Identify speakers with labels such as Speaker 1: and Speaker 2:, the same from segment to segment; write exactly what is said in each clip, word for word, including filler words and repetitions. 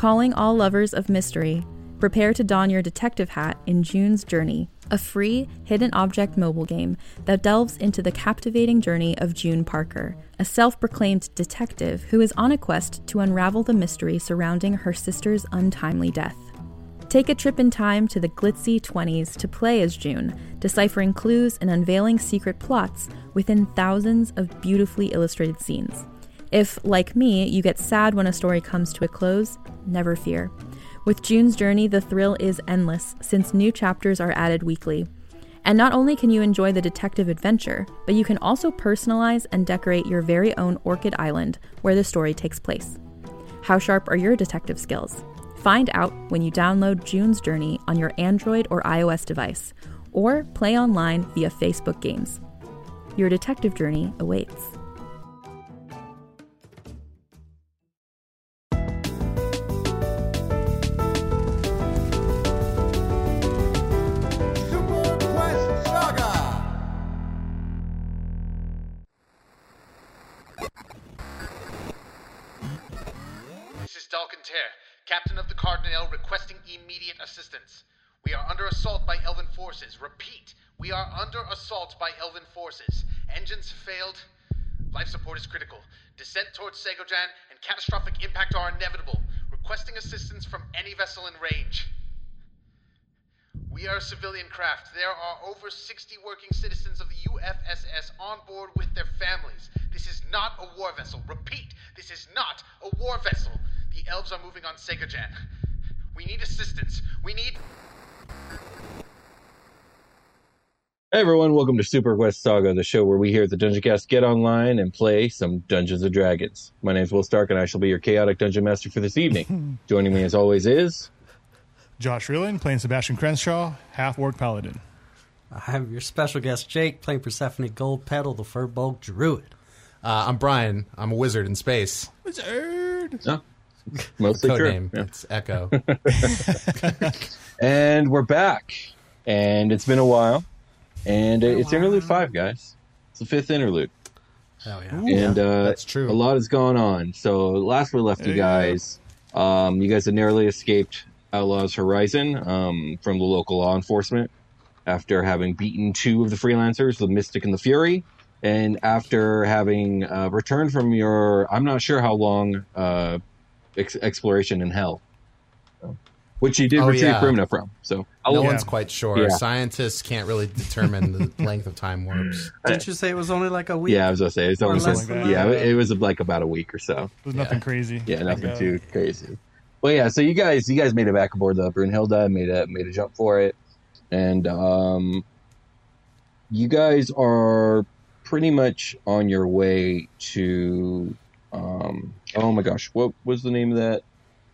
Speaker 1: Calling all lovers of mystery, prepare to don your detective hat in June's Journey, a free, hidden object mobile game that delves into the captivating journey of June Parker, a self-proclaimed detective who is on a quest to unravel the mystery surrounding her sister's untimely death. Take a trip in time to the glitzy twenties to play as June, deciphering clues and unveiling secret plots within thousands of beautifully illustrated scenes. If, like me, you get sad when a story comes to a close, never fear. With June's Journey, the thrill is endless, since new chapters are added weekly. And not only can you enjoy the detective adventure, but you can also personalize and decorate your very own Orchid Island, where the story takes place. How sharp are your detective skills? Find out when you download June's Journey on your Android or iOS device, or play online via Facebook Games. Your detective journey awaits.
Speaker 2: Captain of the Cardinal requesting immediate assistance. We are under assault by Elven forces. Repeat, we are under assault by Elven forces. Engines failed. Life support is critical. Descent towards Segojan and catastrophic impact are inevitable. Requesting assistance from any vessel in range. We are a civilian craft. There are over sixty working citizens of the U F S S on board with their families. This is not a war vessel. Repeat, this is not a war vessel. The elves are moving on Segojan. We need assistance. We need...
Speaker 3: Hey everyone, welcome to Super Quest Saga, the show where we here at the Dungeon Cast get online and play some Dungeons and Dragons. My name is Will Stark and I shall be your chaotic dungeon master for this evening. Joining me as always is...
Speaker 4: Josh Reeland, playing Sebastian Crenshaw, half-orc paladin.
Speaker 5: I'm your special guest Jake, playing Persephone Goldpetal, the Furbolg Druid.
Speaker 6: Uh, I'm Brian. I'm a wizard in space.
Speaker 4: Wizard!
Speaker 3: Oh. Mostly
Speaker 6: Code
Speaker 3: true.
Speaker 6: name.
Speaker 3: Yeah.
Speaker 6: It's Echo.
Speaker 3: And we're back. And it's been a while. And uh, it's interlude five, guys. It's the fifth interlude.
Speaker 5: Hell yeah.
Speaker 3: Ooh, and uh,
Speaker 6: that's true.
Speaker 3: A lot has gone on. So last we left you guys, um, you guys had narrowly escaped Outlaws Horizon um, from the local law enforcement after having beaten two of the freelancers, the Mystic and the Fury. And after having uh, returned from your, I'm not sure how long... Uh, Ex- exploration in hell, so, which you did
Speaker 6: oh,
Speaker 3: retrieve
Speaker 6: yeah.
Speaker 3: Primna from. So
Speaker 6: no
Speaker 4: yeah.
Speaker 6: one's quite sure.
Speaker 3: Yeah.
Speaker 6: Scientists can't really determine the length of time warps.
Speaker 5: Didn't you say it was only like a week?
Speaker 3: yeah, I was gonna say it's
Speaker 5: Or
Speaker 3: almost
Speaker 5: less
Speaker 3: like,
Speaker 4: than
Speaker 3: yeah,
Speaker 4: that.
Speaker 3: it was like about a week or so.
Speaker 4: It was nothing
Speaker 6: Yeah.
Speaker 4: crazy.
Speaker 3: Yeah, nothing
Speaker 4: Like, uh,
Speaker 3: too crazy. Well, yeah. So you guys, you guys made it back aboard the Brunhilde, made a made a jump for it, and um, you guys are pretty much on your way to. Um, oh my gosh, what was the name of that?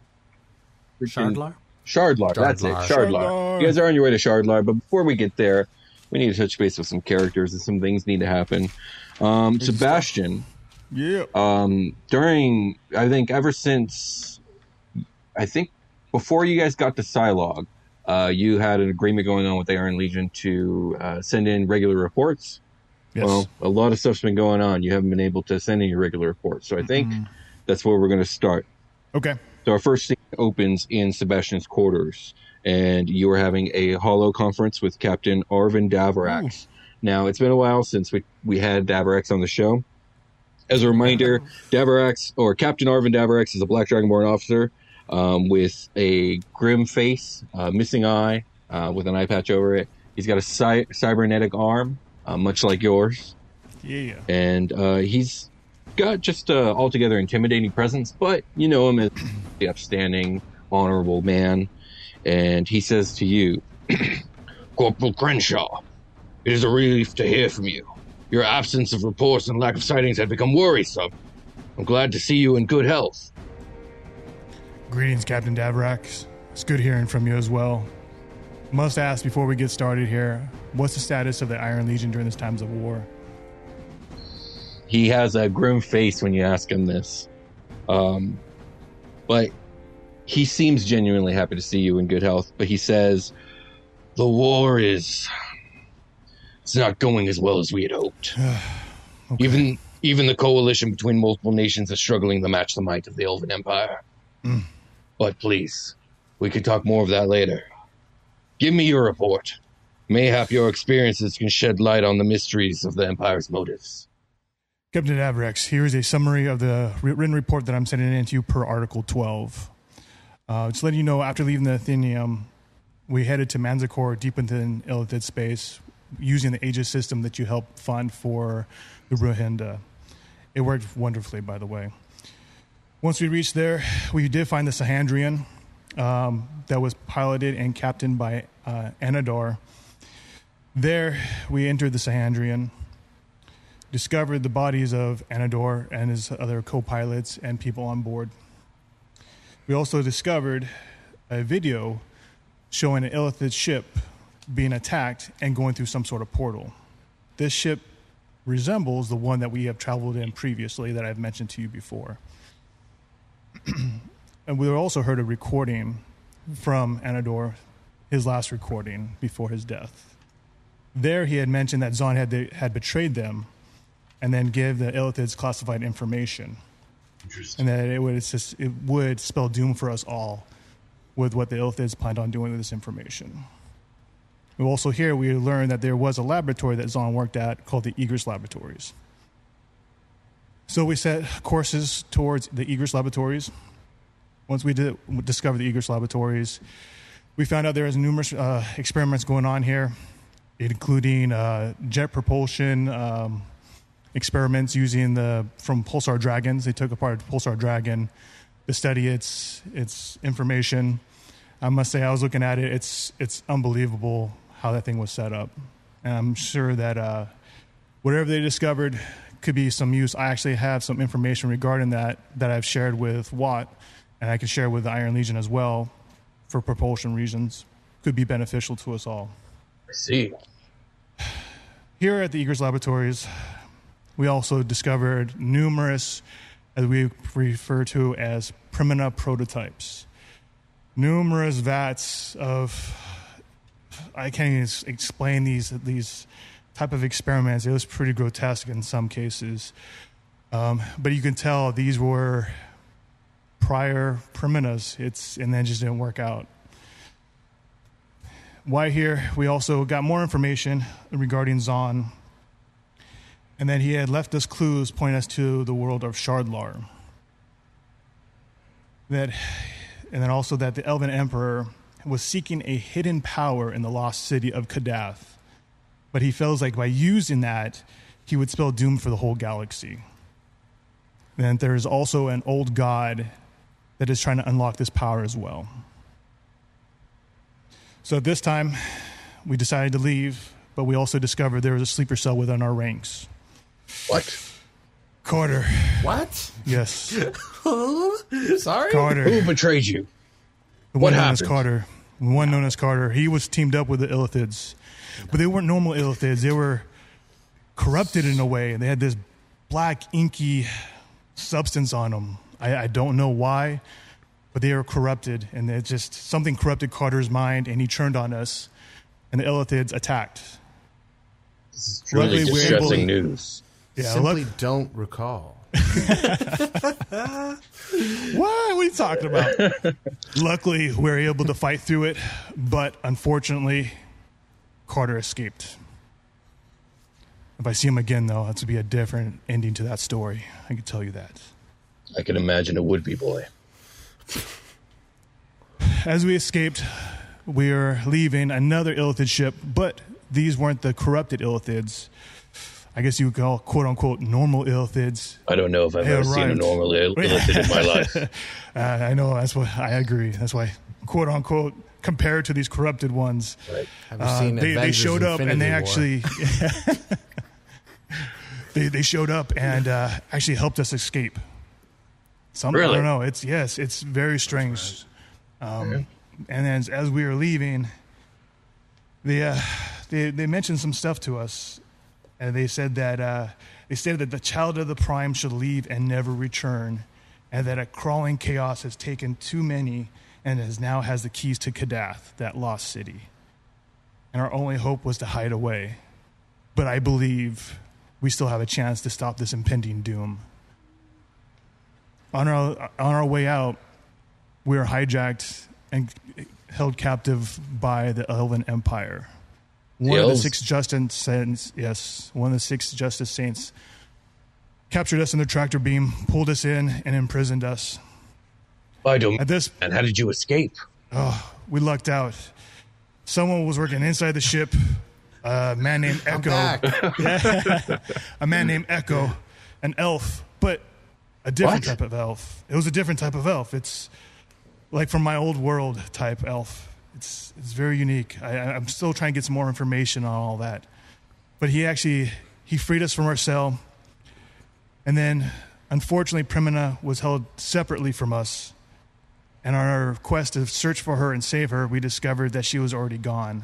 Speaker 5: Shardlar?
Speaker 3: Shardlar, that's it.
Speaker 6: Shardlar.
Speaker 3: Shardlar.
Speaker 4: Shardlar.
Speaker 3: You guys are on your way to Shardlar, but before we get there, we need to touch base with some characters and some things need to happen. Um, Sebastian,
Speaker 4: Yeah.
Speaker 3: um, during, I think ever since, I think before you guys got to Psylog, uh, you had an agreement going on with the Iron Legion to uh, send in regular reports.
Speaker 4: Yes.
Speaker 3: Well, a lot of stuff's been going on. You haven't been able to send in your regular reports. So I think
Speaker 4: Mhm.
Speaker 3: that's where we're going to start.
Speaker 4: Okay.
Speaker 3: So our first scene opens in Sebastian's quarters, and you are having a holo conference with Captain Arvin Davarax. Now, it's been a while since we, we had Davarax on the show. As a reminder, Davarax, or Captain Arvin Davarax, is a Black Dragonborn officer um, with a grim face, uh, missing eye, uh, with an eye patch over it. He's got a cy- cybernetic arm, uh, much like yours.
Speaker 4: Yeah.
Speaker 3: And uh, he's got just a altogether intimidating presence, but you know him as the upstanding, honorable man. And he says to you, Corporal Crenshaw, it is a relief to hear from you. Your absence of reports and lack of sightings had become worrisome. I'm glad to see you in good health.
Speaker 4: Greetings, Captain Davarax. It's good hearing from you as well. Must ask before we get started here, what's the status of the Iron Legion during these times of war?
Speaker 3: He has a grim face when you ask him this. Um, but he seems genuinely happy to see you in good health. But he says, the war is... it's not going as well as we had hoped.
Speaker 4: Okay.
Speaker 3: Even even the coalition between multiple nations is struggling to match the might of the Elven Empire.
Speaker 4: Mm.
Speaker 3: But please, we can talk more of that later. Give me your report. Mayhap your experiences can shed light on the mysteries of the Empire's motives.
Speaker 4: Captain Davrex, here is a summary of the written report that I'm sending in to you per Article twelve. Uh, just letting you know, after leaving the Athenium, we headed to Manticore deep within Illithid space using the Aegis system that you helped fund for the Rohinda. It worked wonderfully, by the way. Once we reached there, we did find the Sahandrian um, that was piloted and captained by uh, Anador. There, we entered the Sahandrian, discovered the bodies of Anador and his other co-pilots and people on board. We also discovered a video showing an Illithid ship being attacked and going through some sort of portal. This ship resembles the one that we have traveled in previously that I've mentioned to you before. And we also heard a recording from Anador, his last recording before his death. There he had mentioned that Zahn had, had betrayed them and then gave the Illithids classified information. And that it would, it's just, it would spell doom for us all with what the Illithids planned on doing with this information. We also here we learned that there was a laboratory that Zahn worked at called the Egris Laboratories. So we set courses towards the Egris Laboratories. Once we did discover the Egris Laboratories, we found out there was numerous uh, experiments going on here, including uh, jet propulsion um, experiments using the from Pulsar Dragons. They took apart a Pulsar Dragon to study its its information. I must say, I was looking at it. It's it's unbelievable how that thing was set up, and I'm sure that uh, whatever they discovered could be some use. I actually have some information regarding that that I've shared with Watt, and I can share with the Iron Legion as well for propulsion reasons. Could be beneficial to us all.
Speaker 3: I see.
Speaker 4: Here at the Egris Laboratories, we also discovered numerous, as we refer to as Primina prototypes. Numerous vats of, I can't even explain these these type of experiments. It was pretty grotesque in some cases. Um, but you can tell these were prior Priminas, it's, and then just didn't work out. Why here, we also got more information regarding Zahn, and then he had left us clues pointing us to the world of Shardlar. That, and then also that the Elven Emperor was seeking a hidden power in the lost city of Kadath. But he feels like by using that, he would spell doom for the whole galaxy. And there is also an old god that is trying to unlock this power as well. So at this time, we decided to leave, but we also discovered there was a sleeper cell within our ranks.
Speaker 3: What?
Speaker 4: Carter.
Speaker 6: What?
Speaker 4: Yes.
Speaker 6: Sorry?
Speaker 4: Carter.
Speaker 3: Who betrayed you?
Speaker 4: The
Speaker 3: What
Speaker 4: one known as
Speaker 3: happened?
Speaker 4: Carter. The one known as Carter. He was teamed up with the Illithids. But they weren't normal Illithids. They were corrupted in a way. They had this black, inky substance on them. I, I don't know why, but they were corrupted. And it just, something corrupted Carter's mind, and he turned on us. And the Illithids attacked.
Speaker 3: This is truly
Speaker 4: Luckily, we're able
Speaker 3: distressing
Speaker 4: to-
Speaker 3: news.
Speaker 4: Yeah,
Speaker 6: Simply
Speaker 4: look,
Speaker 6: don't recall.
Speaker 4: what? What are you talking about? Luckily, we were able to fight through it, but unfortunately, Carter escaped. If I see him again, though, it's to be a different ending to that story. I can tell you that.
Speaker 3: I can imagine it would be, boy.
Speaker 4: As we escaped, we were leaving another Illithid ship, but these weren't the corrupted Illithids. I guess you would call, quote-unquote, normal Illithids.
Speaker 3: I don't know if I've
Speaker 4: Hey,
Speaker 3: ever seen a
Speaker 4: right.
Speaker 3: normal ill- illithid in my life.
Speaker 4: Uh, I know, that's what I agree. That's why, quote-unquote, compared to these corrupted ones.
Speaker 3: Right.
Speaker 6: Have you
Speaker 4: Uh,
Speaker 6: seen
Speaker 4: they, they
Speaker 6: Avengers
Speaker 4: showed up and
Speaker 6: Infinity
Speaker 4: they
Speaker 6: War?
Speaker 4: actually they they showed up and uh, actually helped us escape. Some I
Speaker 3: Really?
Speaker 4: don't know. It's yes, it's very strange. Um, and then as, as we were leaving, they uh, they they mentioned some stuff to us, and they said that uh, they stated that the child of the Prime should leave and never return, and that a crawling chaos has taken too many and is now has the keys to Kadath, that lost city. And our only hope was to hide away. But I believe we still have a chance to stop this impending doom. On our on our way out, we were hijacked and held captive by the Elven Empire. One of the six Justice Saints, yes, one of the six Justice Saints captured us in their tractor beam, pulled us in, and imprisoned us.
Speaker 3: I don't.
Speaker 4: At this,
Speaker 3: and how did you escape?
Speaker 4: Oh, we lucked out. Someone was working inside the ship. A man named Echo. Yeah. A man named Echo, an elf, but a different
Speaker 3: What?
Speaker 4: type of elf. It was a different type of elf. It's like from my old world type elf. It's it's very unique. I, I'm still trying to get some more information on all that. But he actually, he freed us from our cell. And then, unfortunately, Primina was held separately from us. And on our quest to search for her and save her, we discovered that she was already gone.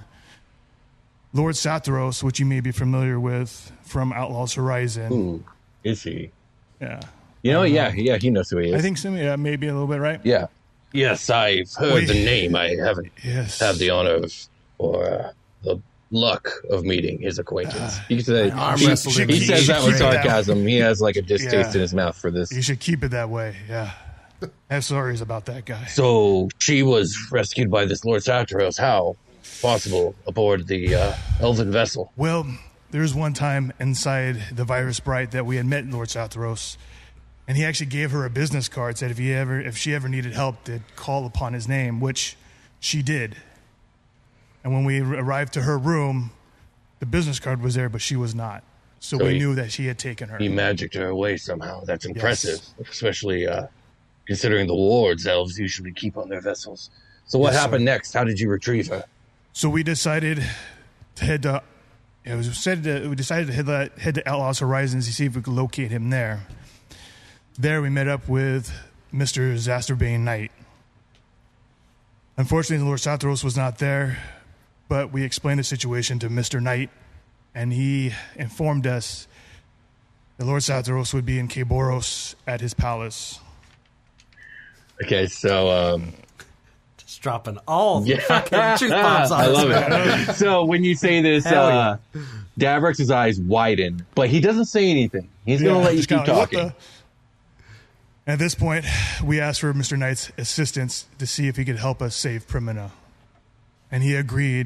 Speaker 4: Lord Satharos, which you may be familiar with from Outlaws Horizon.
Speaker 3: Ooh, is he?
Speaker 4: Yeah.
Speaker 3: You know, yeah, yeah, he knows who he is.
Speaker 4: I think so, yeah, maybe a little bit, right?
Speaker 3: Yeah.
Speaker 7: Yes, I've heard
Speaker 4: Wait.
Speaker 7: the name. I haven't
Speaker 4: Yes.
Speaker 7: had the honor of, or uh, the luck of meeting his acquaintance.
Speaker 3: You could say,
Speaker 6: arm
Speaker 3: he,
Speaker 6: wrestled him.
Speaker 3: he
Speaker 4: You
Speaker 3: says
Speaker 4: should
Speaker 3: that with
Speaker 4: keep it that-
Speaker 3: sarcasm. He has like a distaste
Speaker 4: Yeah.
Speaker 3: in his mouth for this.
Speaker 4: You should keep it that way, yeah. I have stories about that guy.
Speaker 7: So she was rescued by this Lord Satharos. How possible aboard the uh, Elven vessel?
Speaker 4: Well, there was one time inside the Virus Bright that we had met Lord Satharos, and he actually gave her a business card, said if he ever, if she ever needed help, to call upon his name, which she did. And when we arrived to her room, the business card was there, but she was not. So,
Speaker 7: So
Speaker 4: we
Speaker 7: he-
Speaker 4: knew that she had taken her.
Speaker 7: He magicked her away somehow. That's impressive, especially uh, considering the wards elves usually keep on their vessels.
Speaker 3: So what
Speaker 4: Yes,
Speaker 3: happened
Speaker 4: sir.
Speaker 3: next? How did you retrieve her?
Speaker 4: So we decided to head to. It was said to, we decided to head, head to Outlaws Horizons to see if we could locate him there. There we met up with Mister Zasterbane Knight. Unfortunately, Lord Satharos was not there, but we explained the situation to Mister Knight, and he informed us that Lord Satharos would be in Kaboros at his palace.
Speaker 3: Okay, so um,
Speaker 5: Just dropping all the
Speaker 3: Yeah.
Speaker 5: fucking truth bombs on
Speaker 3: I
Speaker 5: us,
Speaker 3: love
Speaker 5: man.
Speaker 3: it. So when you say this,
Speaker 5: Hell
Speaker 3: uh, Davrex's eyes widen, but he doesn't say anything. He's going to
Speaker 4: Yeah,
Speaker 3: let you
Speaker 4: just
Speaker 3: keep
Speaker 4: kinda like, what
Speaker 3: talking.
Speaker 4: the- At this point, we asked for Mister Knight's assistance to see if he could help us save Primina. And he agreed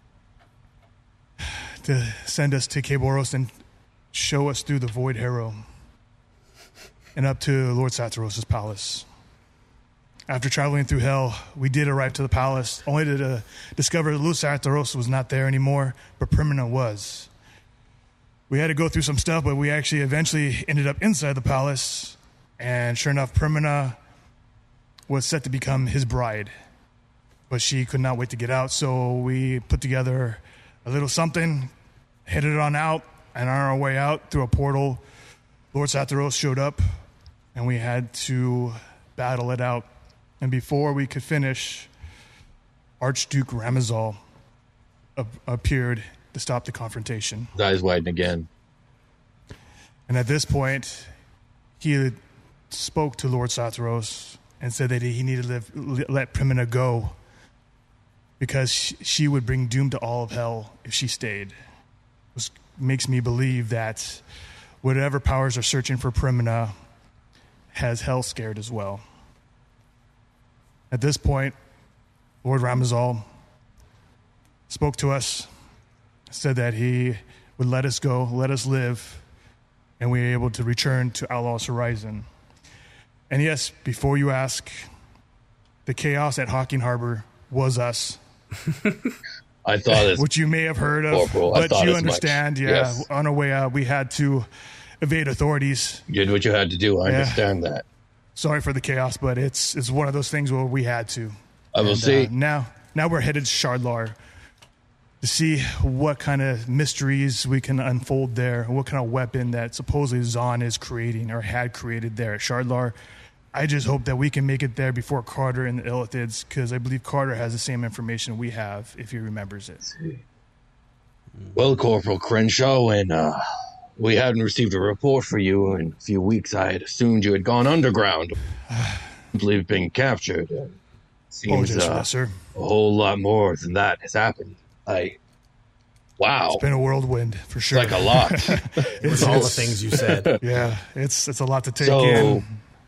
Speaker 4: to send us to Kaboros and show us through the Void Harrow and up to Lord Satharos' palace. After traveling through hell, we did arrive to the palace, only to uh, discover that Lord Satharos was not there anymore, but Primina was. We had to go through some stuff, but we actually eventually ended up inside the palace. And sure enough, Primina was set to become his bride. But she could not wait to get out, so we put together a little something, headed on out, and on our way out through a portal, Lord Satharos showed up, and we had to battle it out. And before we could finish, Archduke Ramazal ap- appeared to stop the confrontation.
Speaker 3: His eyes widen again.
Speaker 4: And at this point, he had spoke to Lord Satharos and said that he needed to live, let Primina go because she, she would bring doom to all of hell if she stayed. This makes me believe that whatever powers are searching for Primina has hell scared as well. At this point, Lord Ramazal spoke to us, said that he would let us go, let us live, and we were able to return to Outlaws Horizon. And yes, before you ask, the chaos at Hawking Harbor was us,
Speaker 7: I thought as
Speaker 4: which you may have heard of,
Speaker 7: Corporal, I
Speaker 4: but
Speaker 7: thought
Speaker 4: you
Speaker 7: as
Speaker 4: understand,
Speaker 7: much.
Speaker 4: yeah,
Speaker 7: Yes.
Speaker 4: on our way out, we had to evade authorities.
Speaker 7: you did what you had to do. I
Speaker 4: Yeah.
Speaker 7: understand that.
Speaker 4: Sorry for the chaos, but it's it's one of those things where we had to.
Speaker 7: I will
Speaker 4: And,
Speaker 7: see.
Speaker 4: uh, now, now we're headed to Shardlar to see what kind of mysteries we can unfold there, and what kind of weapon that supposedly Zahn is creating or had created there at Shardlar. I just hope that we can make it there before Carter and the Illithids, because I believe Carter has the same information we have, if he remembers it.
Speaker 7: Well, Corporal Crenshaw, when uh, we hadn't received a report for you in a few weeks, I had assumed you had gone underground. I believe being captured. Uh, seems
Speaker 4: Apologize for
Speaker 7: uh,
Speaker 4: that, sir.
Speaker 7: a whole lot more than that has happened. I, wow,
Speaker 4: It's been a whirlwind, for
Speaker 7: it's
Speaker 4: sure.
Speaker 7: like a lot.
Speaker 6: With all the things you said.
Speaker 4: Yeah, it's it's a lot to take
Speaker 7: So,
Speaker 4: in.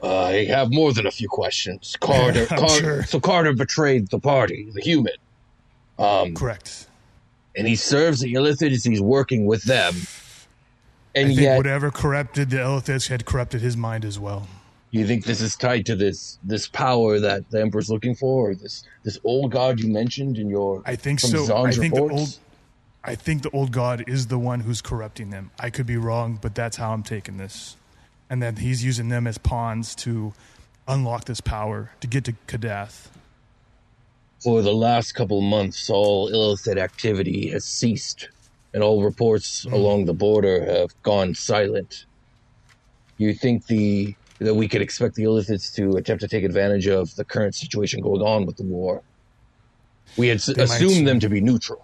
Speaker 7: Uh, I have more than a few questions. Carter,
Speaker 4: I'm
Speaker 7: Car-
Speaker 4: sure.
Speaker 7: So Carter betrayed the party, the human. Um,
Speaker 4: Correct.
Speaker 7: And he serves the Illithids. He's working with them. And
Speaker 4: I think
Speaker 7: yet,
Speaker 4: whatever corrupted the Illithids had corrupted his mind as well.
Speaker 7: you think this is tied to this this power that the Emperor's looking for, or this this old god you mentioned in your
Speaker 4: I think
Speaker 7: from
Speaker 4: so.
Speaker 7: Zahn's
Speaker 4: I think
Speaker 7: reports?
Speaker 4: the old, I think the old god is the one who's corrupting them. I could be wrong, but that's how I'm taking this, and then he's using them as pawns to unlock this power to get to Kadath.
Speaker 7: For the last couple of months, all Illithid activity has ceased, and all reports
Speaker 4: Mm.
Speaker 7: along the border have gone silent. You think the that we could expect the Illithids to attempt to take advantage of the current situation going on with the war? We had s-
Speaker 4: They might
Speaker 7: assumed
Speaker 4: soon.
Speaker 7: them to be neutral.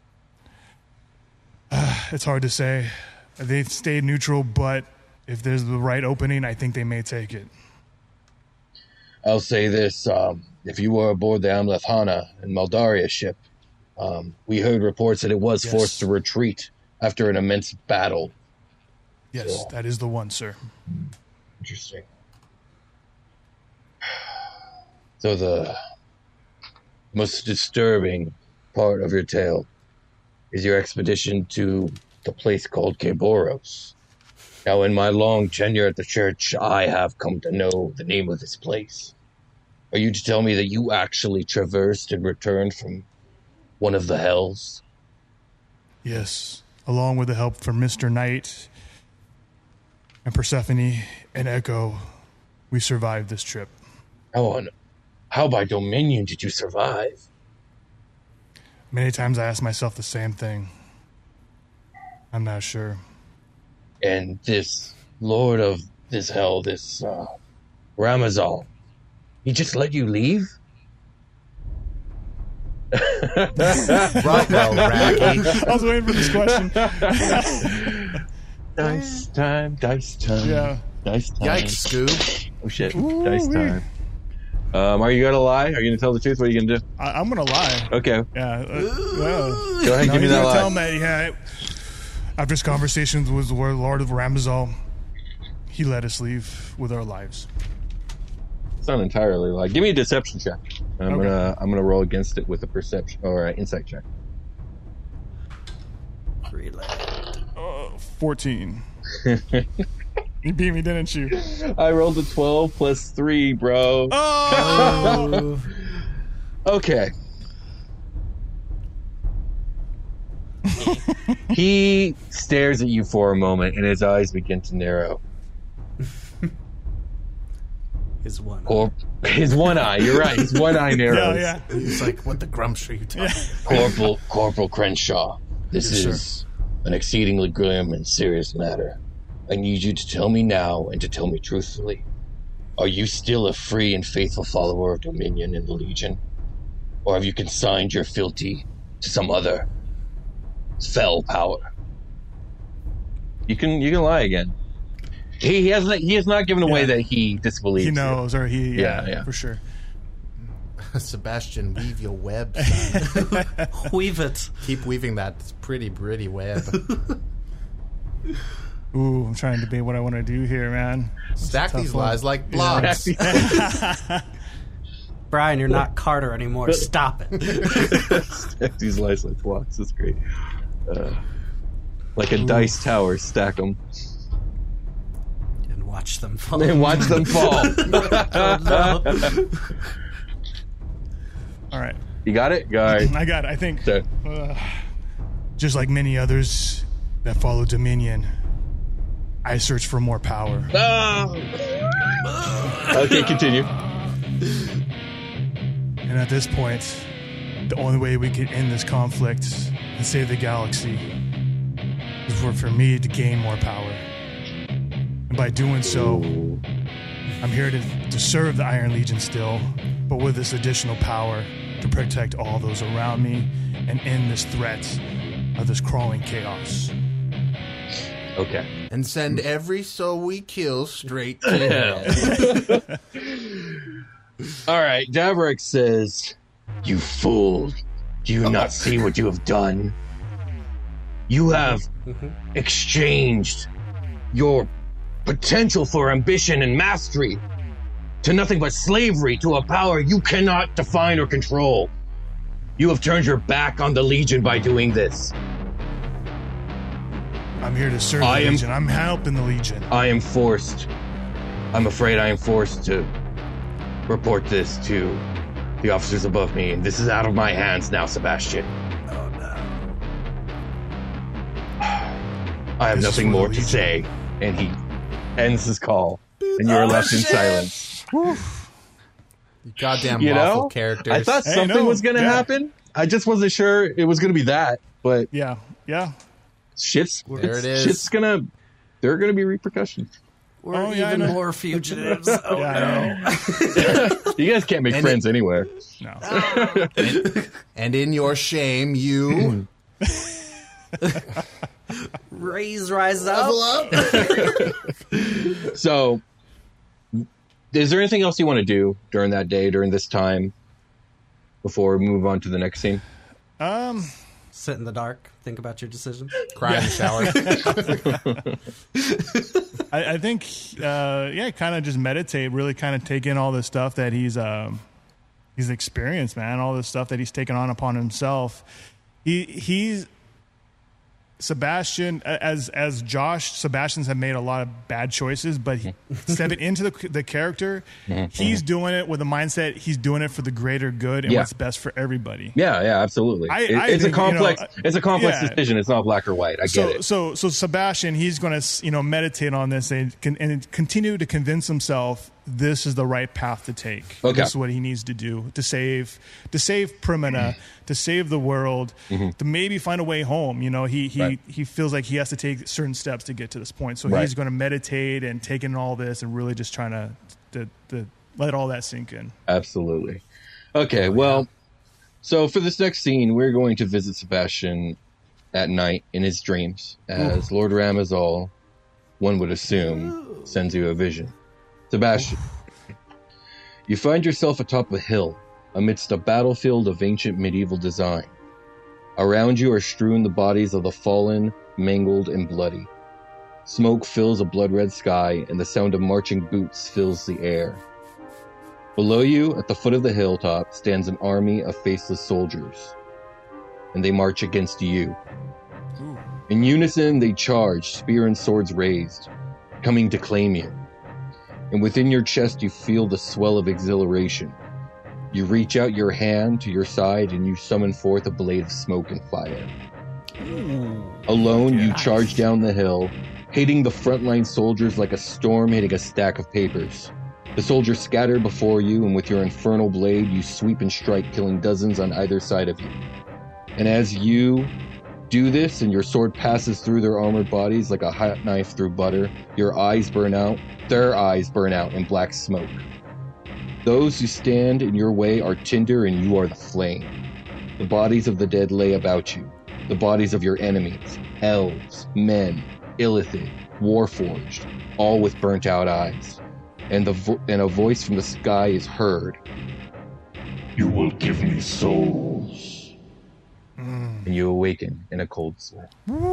Speaker 4: It's hard to say. They've stayed neutral, but if there's the right opening, I think they may take it.
Speaker 7: I'll say this, um, if you were aboard the Amleth Hana and Maldaria ship, um, we heard reports that it was
Speaker 4: Yes.
Speaker 7: forced to retreat after an immense battle.
Speaker 4: Yes,
Speaker 7: Yeah.
Speaker 4: that is the one, sir.
Speaker 7: Interesting. So the most disturbing part of your tale is your expedition to the place called Keboros. Now, in my long tenure at the church, I have come to know the name of this place. Are you to tell me that you actually traversed and returned from one of the hells?
Speaker 4: Yes, along with the help from Mister Knight and Persephone and Echo, we survived this trip.
Speaker 7: How on, how by Dominion did you survive?
Speaker 4: Many times I ask myself the same thing. I'm not sure.
Speaker 7: And this lord of this hell, this uh, Ramazal, he just let you leave?
Speaker 6: Right, well, Raggy.
Speaker 4: I was waiting for this question.
Speaker 3: Dice time, dice time.
Speaker 4: Yeah.
Speaker 3: Dice time.
Speaker 6: Yikes, Scoob.
Speaker 3: Oh shit.
Speaker 4: Ooh,
Speaker 3: dice
Speaker 4: wee.
Speaker 3: time. Um, are you gonna lie? Are you gonna tell the truth? What are you gonna do?
Speaker 4: I, I'm gonna lie.
Speaker 3: Okay.
Speaker 4: Yeah. Uh, yeah.
Speaker 3: Go ahead and
Speaker 4: No,
Speaker 3: give me
Speaker 4: he's
Speaker 3: that
Speaker 4: gonna
Speaker 3: lie.
Speaker 4: tell him that, yeah, after his conversations with the Lord of Ramazal, he let us leave with our lives.
Speaker 3: It's not entirely a lie. Give me a deception check. I'm
Speaker 4: Okay.
Speaker 3: gonna I'm gonna roll against it with a perception or an insight check.
Speaker 5: Relay.
Speaker 4: Uh, fourteen. You beat me, didn't you?
Speaker 3: I rolled a twelve plus three, bro.
Speaker 4: Oh!
Speaker 3: Okay. He stares at you for a moment, and his eyes begin to narrow.
Speaker 5: His one.
Speaker 3: Or his one eye. You're right. His one eye narrows.
Speaker 4: Yeah, yeah.
Speaker 6: He's like, what the grumps are you talking
Speaker 7: Corporal Corporal Crenshaw, this
Speaker 4: Yes,
Speaker 7: is an exceedingly grim and serious matter. I need you to tell me now and to tell me truthfully. Are you still a free and faithful follower of Dominion and the Legion? Or have you consigned your fealty to some other fell power?
Speaker 3: You can you can lie again. He, he has not, he has not given away
Speaker 4: Yeah.
Speaker 3: that he disbelieves.
Speaker 4: He
Speaker 3: you.
Speaker 4: knows, or he, yeah,
Speaker 3: Yeah, yeah.
Speaker 4: for sure.
Speaker 6: Sebastian, weave your web, son.
Speaker 5: Weave it.
Speaker 6: Keep weaving that pretty, pretty web.
Speaker 4: Ooh, I'm trying to debate what I want to do here, man.
Speaker 6: Stack
Speaker 4: tough
Speaker 6: these
Speaker 4: one.
Speaker 6: lies like blocks.
Speaker 5: Brian, you're not Carter anymore. Stop it.
Speaker 3: These lies like blocks. That's great. Uh, like a dice tower, stack them
Speaker 5: And watch them fall.
Speaker 3: and watch them fall.
Speaker 4: All right.
Speaker 3: You got it. All right.
Speaker 4: I got it. I think,
Speaker 3: So,
Speaker 4: uh, just like many others that follow Dominion, I search for more power.
Speaker 3: okay, continue.
Speaker 4: And at this point, the only way we can end this conflict and save the galaxy is for, for me to gain more power. And by doing so, I'm here to, to serve the Iron Legion still, but with this additional power to protect all those around me and end this threat of this crawling chaos.
Speaker 3: Okay.
Speaker 6: And send every soul we kill straight to hell.
Speaker 7: All right, Davrik says, "You fool! Do you not see what you have done? You have exchanged your potential for ambition and mastery to nothing but slavery to a power you cannot define or control. You have turned your back on the Legion by doing this.
Speaker 4: I'm here to serve
Speaker 7: I
Speaker 4: the
Speaker 7: am-
Speaker 4: Legion. I'm helping the Legion.
Speaker 7: I am forced. I'm afraid I am forced to report this to the officers above me, and this is out of my hands now, Sebastian.
Speaker 5: Oh no.
Speaker 7: I have
Speaker 4: This is
Speaker 7: nothing
Speaker 4: for the
Speaker 7: more to
Speaker 4: Legion.
Speaker 7: say. And he ends his call, and you are
Speaker 5: Oh,
Speaker 7: left in
Speaker 5: shit.
Speaker 7: silence.
Speaker 6: Goddamn
Speaker 7: You
Speaker 6: awful
Speaker 7: know?
Speaker 6: characters.
Speaker 3: I thought
Speaker 4: Hey,
Speaker 3: something
Speaker 4: no,
Speaker 3: was going to
Speaker 4: yeah.
Speaker 3: happen. I just wasn't sure it was going to be that. But
Speaker 4: Yeah, yeah.
Speaker 3: shit's
Speaker 6: There
Speaker 3: it's-
Speaker 6: it is.
Speaker 3: Shit's gonna. There are going to be repercussions.
Speaker 5: We're
Speaker 4: Oh, yeah, I
Speaker 5: even
Speaker 4: know.
Speaker 5: more fugitives. Oh
Speaker 4: Yeah,
Speaker 5: no.
Speaker 3: You guys can't make
Speaker 6: And
Speaker 3: friends anywhere.
Speaker 4: No.
Speaker 6: And in your shame, you
Speaker 5: Raise, rise up.
Speaker 6: level up.
Speaker 3: So, is there anything else you want to do during that day, during this time, before we move on to the next scene?
Speaker 4: Um,
Speaker 5: Sit in the dark. Think about your decisions.
Speaker 6: Cry in the shower.
Speaker 4: I, I think, uh, yeah, kind of just meditate. Really, kind of take in all the stuff that he's um, he's experienced, man. All the stuff that he's taken on upon himself. He he's Sebastian, as as Josh, Sebastian's have made a lot of bad choices, but he, stepping into the the character, he's doing it with a mindset. He's doing it for the greater good and
Speaker 3: Yeah.
Speaker 4: what's best for everybody.
Speaker 3: Yeah, yeah, absolutely.
Speaker 4: I-
Speaker 3: It-
Speaker 4: I
Speaker 3: it's
Speaker 4: think,
Speaker 3: a
Speaker 4: you know,
Speaker 3: complex.
Speaker 4: uh,
Speaker 3: it's a complex
Speaker 4: yeah.
Speaker 3: decision. It's not black or white. I
Speaker 4: So,
Speaker 3: get it.
Speaker 4: so, so Sebastian, he's going to, you know, meditate on this and, con- and continue to convince himself this is the right path to take.
Speaker 3: Okay.
Speaker 4: This is what he needs to do to save, to save Primina, to save the world, to maybe find a way home. You know, he he
Speaker 3: Right.
Speaker 4: he feels like he has to take certain steps to get to this point. So
Speaker 3: Right.
Speaker 4: he's going to meditate and take in all this and really just trying to, to, to let all that sink in.
Speaker 3: Absolutely. Okay, well, so for this next scene, we're going to visit Sebastian at night in his dreams, as Lord Ramazal, one would assume, sends you a vision. Sebastian, you find yourself atop a hill, amidst a battlefield of ancient medieval design. Around you are strewn the bodies of the fallen, mangled, and bloody. Smoke fills a blood-red sky, and the sound of marching boots fills the air. Below you, at the foot of the hilltop, stands an army of faceless soldiers, and they march against you. In unison, they charge, spear and swords raised, coming to claim you. And within your chest, you feel the swell of exhilaration. You reach out your hand to your side, and you summon forth a blade of smoke and fire. Alone, you charge down the hill, hitting the frontline soldiers like a storm hitting a stack of papers. The soldiers scatter before you, and with your infernal blade, you sweep and strike, killing dozens on either side of you. And as you do this, and your sword passes through their armored bodies like a hot knife through butter, your eyes burn out, their eyes burn out in black smoke. Those who stand in your way are tinder, and you are the flame. The bodies of the dead lay about you, the bodies of your enemies, elves, men, illithid, warforged, all with burnt-out eyes. And the vo- and a voice from the sky is heard. You will give me souls. And you awaken in a cold sweat.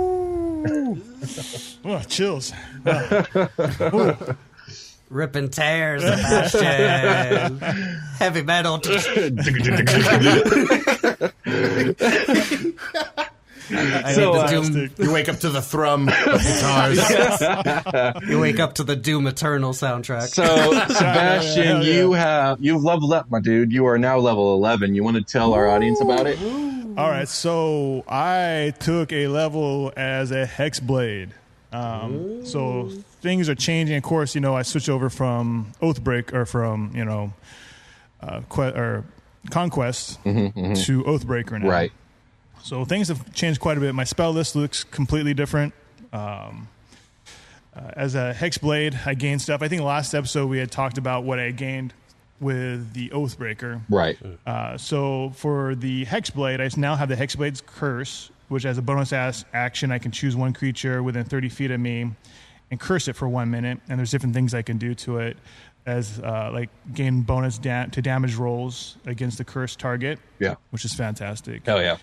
Speaker 4: Oh, chills. Oh.
Speaker 5: Rip and tear, Sebastian. Heavy metal. I
Speaker 3: So,
Speaker 5: hate
Speaker 3: uh,
Speaker 5: the Doom.
Speaker 6: You wake up to the thrum of guitars.
Speaker 5: You wake up to the Doom Eternal soundtrack.
Speaker 3: So, Sebastian,
Speaker 4: Hell yeah.
Speaker 3: you have you've leveled up, my dude. You are now level eleven. You want to tell our audience about it?
Speaker 4: All right, so I took a level as a Hexblade. Um, so things are changing. Of course, you know, I switched over from Oathbreak or from, you know, uh, que- or Conquest to Oathbreaker now.
Speaker 3: Right.
Speaker 4: So things have changed quite a bit. My spell list looks completely different. Um, uh, as a Hexblade, I gained stuff. I think last episode we had talked about what I gained with the Oathbreaker.
Speaker 3: Right.
Speaker 4: Uh, so for the Hexblade, I now have the Hexblade's Curse, which as a bonus ass action, I can choose one creature within thirty feet of me and curse it for one minute. And there's different things I can do to it, as uh, like gain bonus da- to damage rolls against the cursed target.
Speaker 3: Yeah.
Speaker 4: Which is fantastic.
Speaker 3: Hell yeah.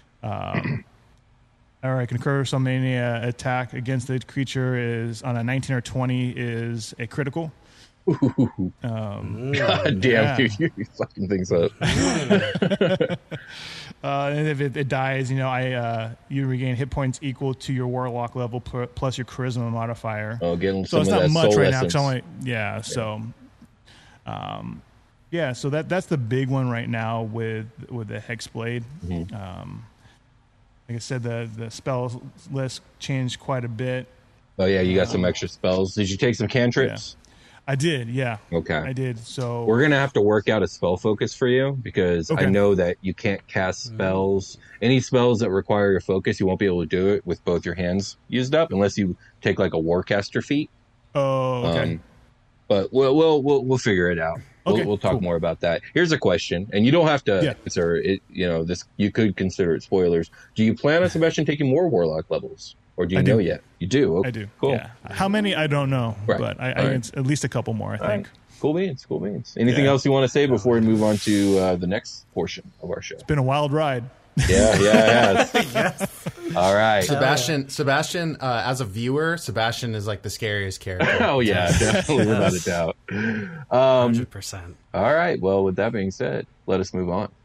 Speaker 4: Or I can curse on any uh, attack against the creature is on a nineteen or twenty is a critical. Um,
Speaker 3: God damn,
Speaker 4: yeah.
Speaker 3: you, you fucking things up.
Speaker 4: uh, and if it, it dies, you know, I uh, you regain hit points equal to your warlock level pl- plus your charisma modifier.
Speaker 3: Oh, getting
Speaker 4: so
Speaker 3: some
Speaker 4: it's
Speaker 3: of
Speaker 4: not
Speaker 3: that
Speaker 4: much
Speaker 3: soul
Speaker 4: right now. 'Cause
Speaker 3: essence.
Speaker 4: only yeah, so um, yeah, so that that's the big one right now with with the Hexblade.
Speaker 3: Mm-hmm.
Speaker 4: Um, like I said, the the spell list changed quite a bit.
Speaker 3: Oh yeah, you got some extra spells. Did you take some cantrips?
Speaker 4: I did, yeah.
Speaker 3: Okay.
Speaker 4: I did. So
Speaker 3: We're gonna have to work out a spell focus for you because
Speaker 4: Okay.
Speaker 3: I know that you can't cast spells. Any spells that require your focus, you won't be able to do it with both your hands used up unless you take like a warcaster feat.
Speaker 4: Oh, okay.
Speaker 3: Um, but we'll we'll we'll, we'll figure it out.
Speaker 4: Okay,
Speaker 3: we'll, we'll talk
Speaker 4: cool.
Speaker 3: more about that. Here's a question, and you don't have to
Speaker 4: Yeah.
Speaker 3: answer it. You know, this you could consider it spoilers. Do you plan on Sebastian taking more warlock levels, or do you
Speaker 4: I
Speaker 3: know
Speaker 4: do.
Speaker 3: yet? You do. Okay,
Speaker 4: I do.
Speaker 3: Cool.
Speaker 4: Yeah. How many? I don't know,
Speaker 3: Right.
Speaker 4: but I, I
Speaker 3: All right.
Speaker 4: it's at least a couple more. I
Speaker 3: All
Speaker 4: think.
Speaker 3: right. Cool beans. Cool beans. Anything
Speaker 4: Yeah.
Speaker 3: else you want to say before we move on to uh, the next portion of our show?
Speaker 4: It's been a wild ride.
Speaker 3: Yeah, yeah, it has. All right.
Speaker 6: Sebastian, Sebastian, uh, as a viewer, Sebastian is like the scariest character.
Speaker 3: Oh yeah, definitely without a doubt. Um,
Speaker 5: one hundred percent.
Speaker 3: all right. Well, with that being said, let us move on.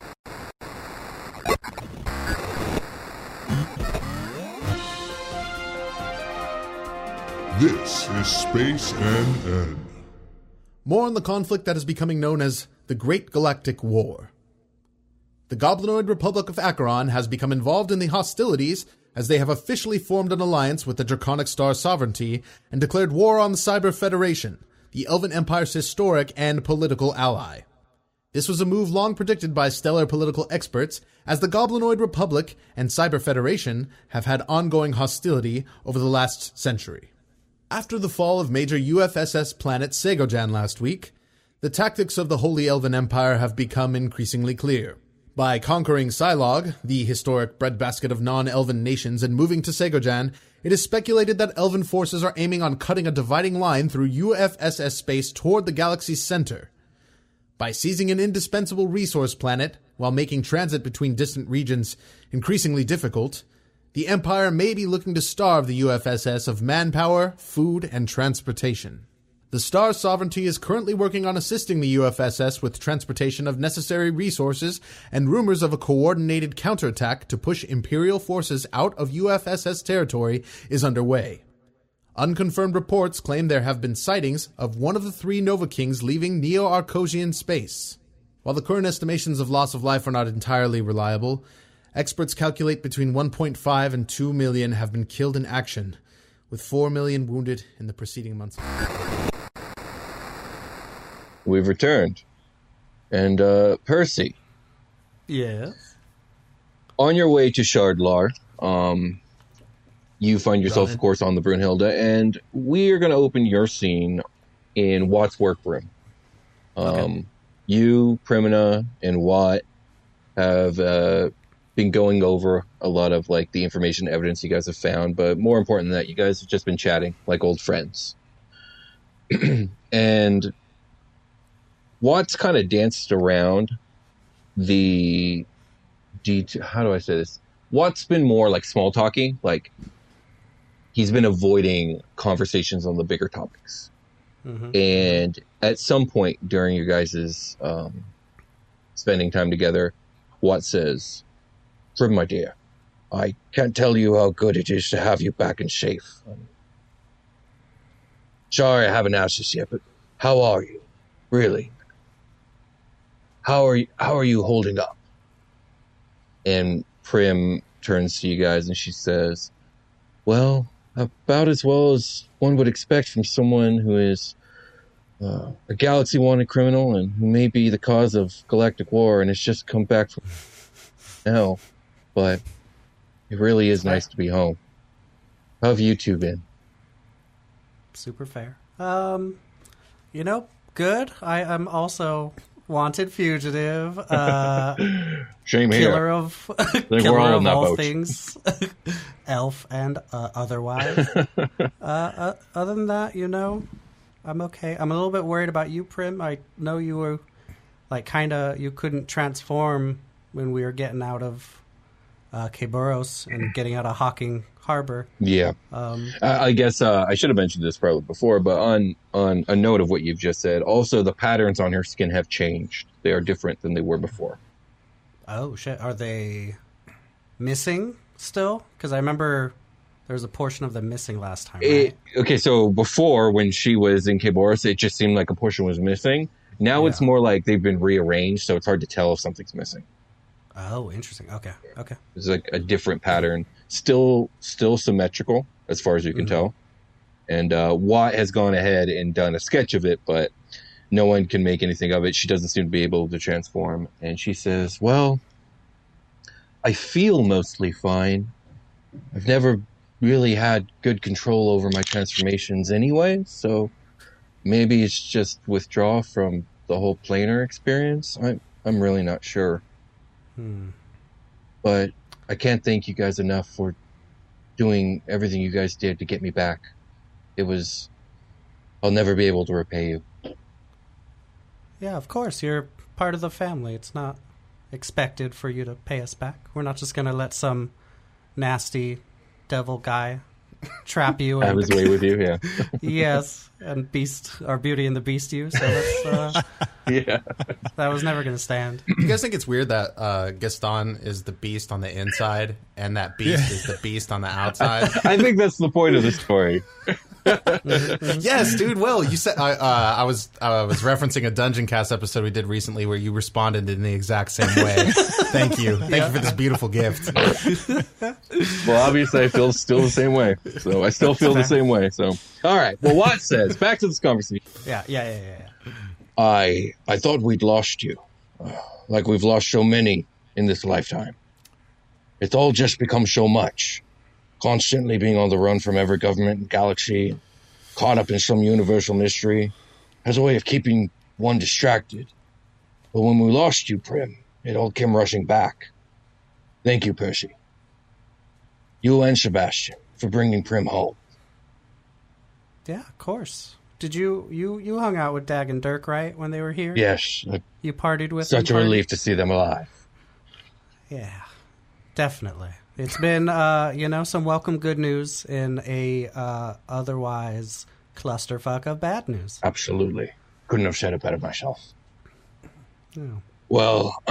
Speaker 8: This is Space N N.
Speaker 6: More on the conflict that is becoming known as the Great Galactic War. The Goblinoid Republic of Acheron has become involved in the hostilities as they have officially formed an alliance with the Draconic Star Sovereignty and declared war on the Cyber Federation, the Elven Empire's historic and political ally. This was a move long predicted by stellar political experts, as the Goblinoid Republic and Cyber Federation have had ongoing hostility over the last century. After the fall of major U F S S planet Segojan last week, the tactics of the Holy Elven Empire have become increasingly clear. By conquering Psylog, the historic breadbasket of non-Elven nations, and moving to Segojan, it is speculated that Elven forces are aiming on cutting a dividing line through U F S S space toward the galaxy's center. By seizing an indispensable resource planet, while making transit between distant regions increasingly difficult, the Empire may be looking to starve the U F S S of manpower, food, and transportation. The Star Sovereignty is currently working on assisting the U F S S with transportation of necessary resources, and rumors of a coordinated counterattack to push Imperial forces out of U F S S territory is underway. Unconfirmed reports claim there have been sightings of one of the three Nova Kings leaving Neo-Arcosian space. While the current estimations of loss of life are not entirely reliable, experts calculate between one point five and two million have been killed in action, with four million wounded in the preceding months.
Speaker 3: We've returned, and uh, Percy,
Speaker 5: Yes.
Speaker 3: on your way to Shardlar, um, you find yourself,
Speaker 6: Got it.
Speaker 3: of course, on the Brunhilde, and we are going to open your scene in Watt's workroom. Um,
Speaker 6: Okay.
Speaker 3: You, Primina, and Watt have uh, been going over a lot of like the information, evidence you guys have found, but more important than that, you guys have just been chatting like old friends. And Watt's kind of danced around the det- how do I say this? Watt's been more like small talky, like he's been avoiding conversations on the bigger topics.
Speaker 5: Mm-hmm.
Speaker 3: And at some point during your guys' um, spending time together, Watt says, "Prim, my dear, I can't tell you how good it is to have you back in shape. Um, sorry I haven't asked this yet, but how are you? Really? How are you, how are you holding up?" And Prim turns to you guys and she says, "Well, about as well as one would expect from someone who is uh, a galaxy-wanted criminal and who may be the cause of galactic war and has just come back from hell. But it really is nice to be home. How have you two been?"
Speaker 5: Super fair. Um, you know, good. I am also wanted fugitive. Uh,
Speaker 3: Shame here.
Speaker 5: killer of
Speaker 3: we're
Speaker 5: killer
Speaker 3: all
Speaker 5: of
Speaker 3: in that
Speaker 5: all
Speaker 3: boat.
Speaker 5: things, elf and uh, otherwise. uh, uh, other than that, you know, I'm okay. I'm a little bit worried about you, Prim. I know you were like kind of you couldn't transform when we were getting out of uh, Kerberos and getting out of Hawking Harbor.
Speaker 3: Yeah.
Speaker 5: Um,
Speaker 3: I, I guess uh, I should have mentioned this probably before, but on, on a note of what you've just said, also the patterns on her skin have changed. They are different than they were before.
Speaker 5: Oh, shit. Are they missing still? Because I remember there was a portion of them missing last time, right?
Speaker 3: It, okay, so before, when she was in Kerberos, it just seemed like a portion was missing. Now
Speaker 5: Yeah.
Speaker 3: it's more like they've been rearranged, so it's hard to tell if something's missing.
Speaker 5: Oh, interesting. Okay, okay.
Speaker 3: It's like a different pattern. Still still symmetrical, as far as you can
Speaker 5: Mm-hmm.
Speaker 3: tell. And uh, Watt has gone ahead and done a sketch of it, but no one can make anything of it. She doesn't seem to be able to transform. And she says, well, I feel mostly fine. I've never really had good control over my transformations anyway, so maybe it's just withdrawal from the whole planar experience. I'm, I'm really not sure.
Speaker 5: Hmm.
Speaker 3: But I can't thank you guys enough for doing everything you guys did to get me back. It was... I'll never be able to repay you.
Speaker 5: Yeah, of course. You're part of the family. It's not expected for you to pay us back. We're not just going to let some nasty devil guy trap you.
Speaker 3: Have
Speaker 5: And,
Speaker 3: his way with you, yeah.
Speaker 5: yes, and beast, our Beauty and the Beast you. So that's, uh,
Speaker 3: Yeah.
Speaker 5: that was never going to stand.
Speaker 6: You guys think it's weird that uh, Gaston is the beast on the inside and that beast is the beast on the outside?
Speaker 3: I think that's the point of the story.
Speaker 6: Yes, dude. Will, you said I, uh, I was I was referencing a Dungeon Cast episode we did recently where you responded in the exact same way. Thank you, thank you for this beautiful gift.
Speaker 3: Well, obviously, I feel still the same way. So I still feel the same way. So, all right. Well, Watt says, back to this conversation.
Speaker 5: Yeah, yeah, yeah, yeah. yeah.
Speaker 7: I I thought we'd lost you, uh, like we've lost so many in this lifetime. It's all just become so much. Constantly being on the run from every government and galaxy, caught up in some universal mystery, has a way of keeping one distracted. But when we lost you, Prim, it all came rushing back. Thank you, Percy. You and Sebastian for bringing Prim home.
Speaker 5: Yeah, of course. Did you you you hung out with Dag and Dirk, right, when they were here?
Speaker 7: Yes, uh,
Speaker 5: You partied with
Speaker 7: such a
Speaker 5: them?
Speaker 7: relief to see them alive.
Speaker 5: Yeah, definitely. It's been, uh, you know, some welcome good news in a uh, otherwise clusterfuck of bad news.
Speaker 7: Absolutely. Couldn't have said it better myself.
Speaker 5: Yeah.
Speaker 7: Well,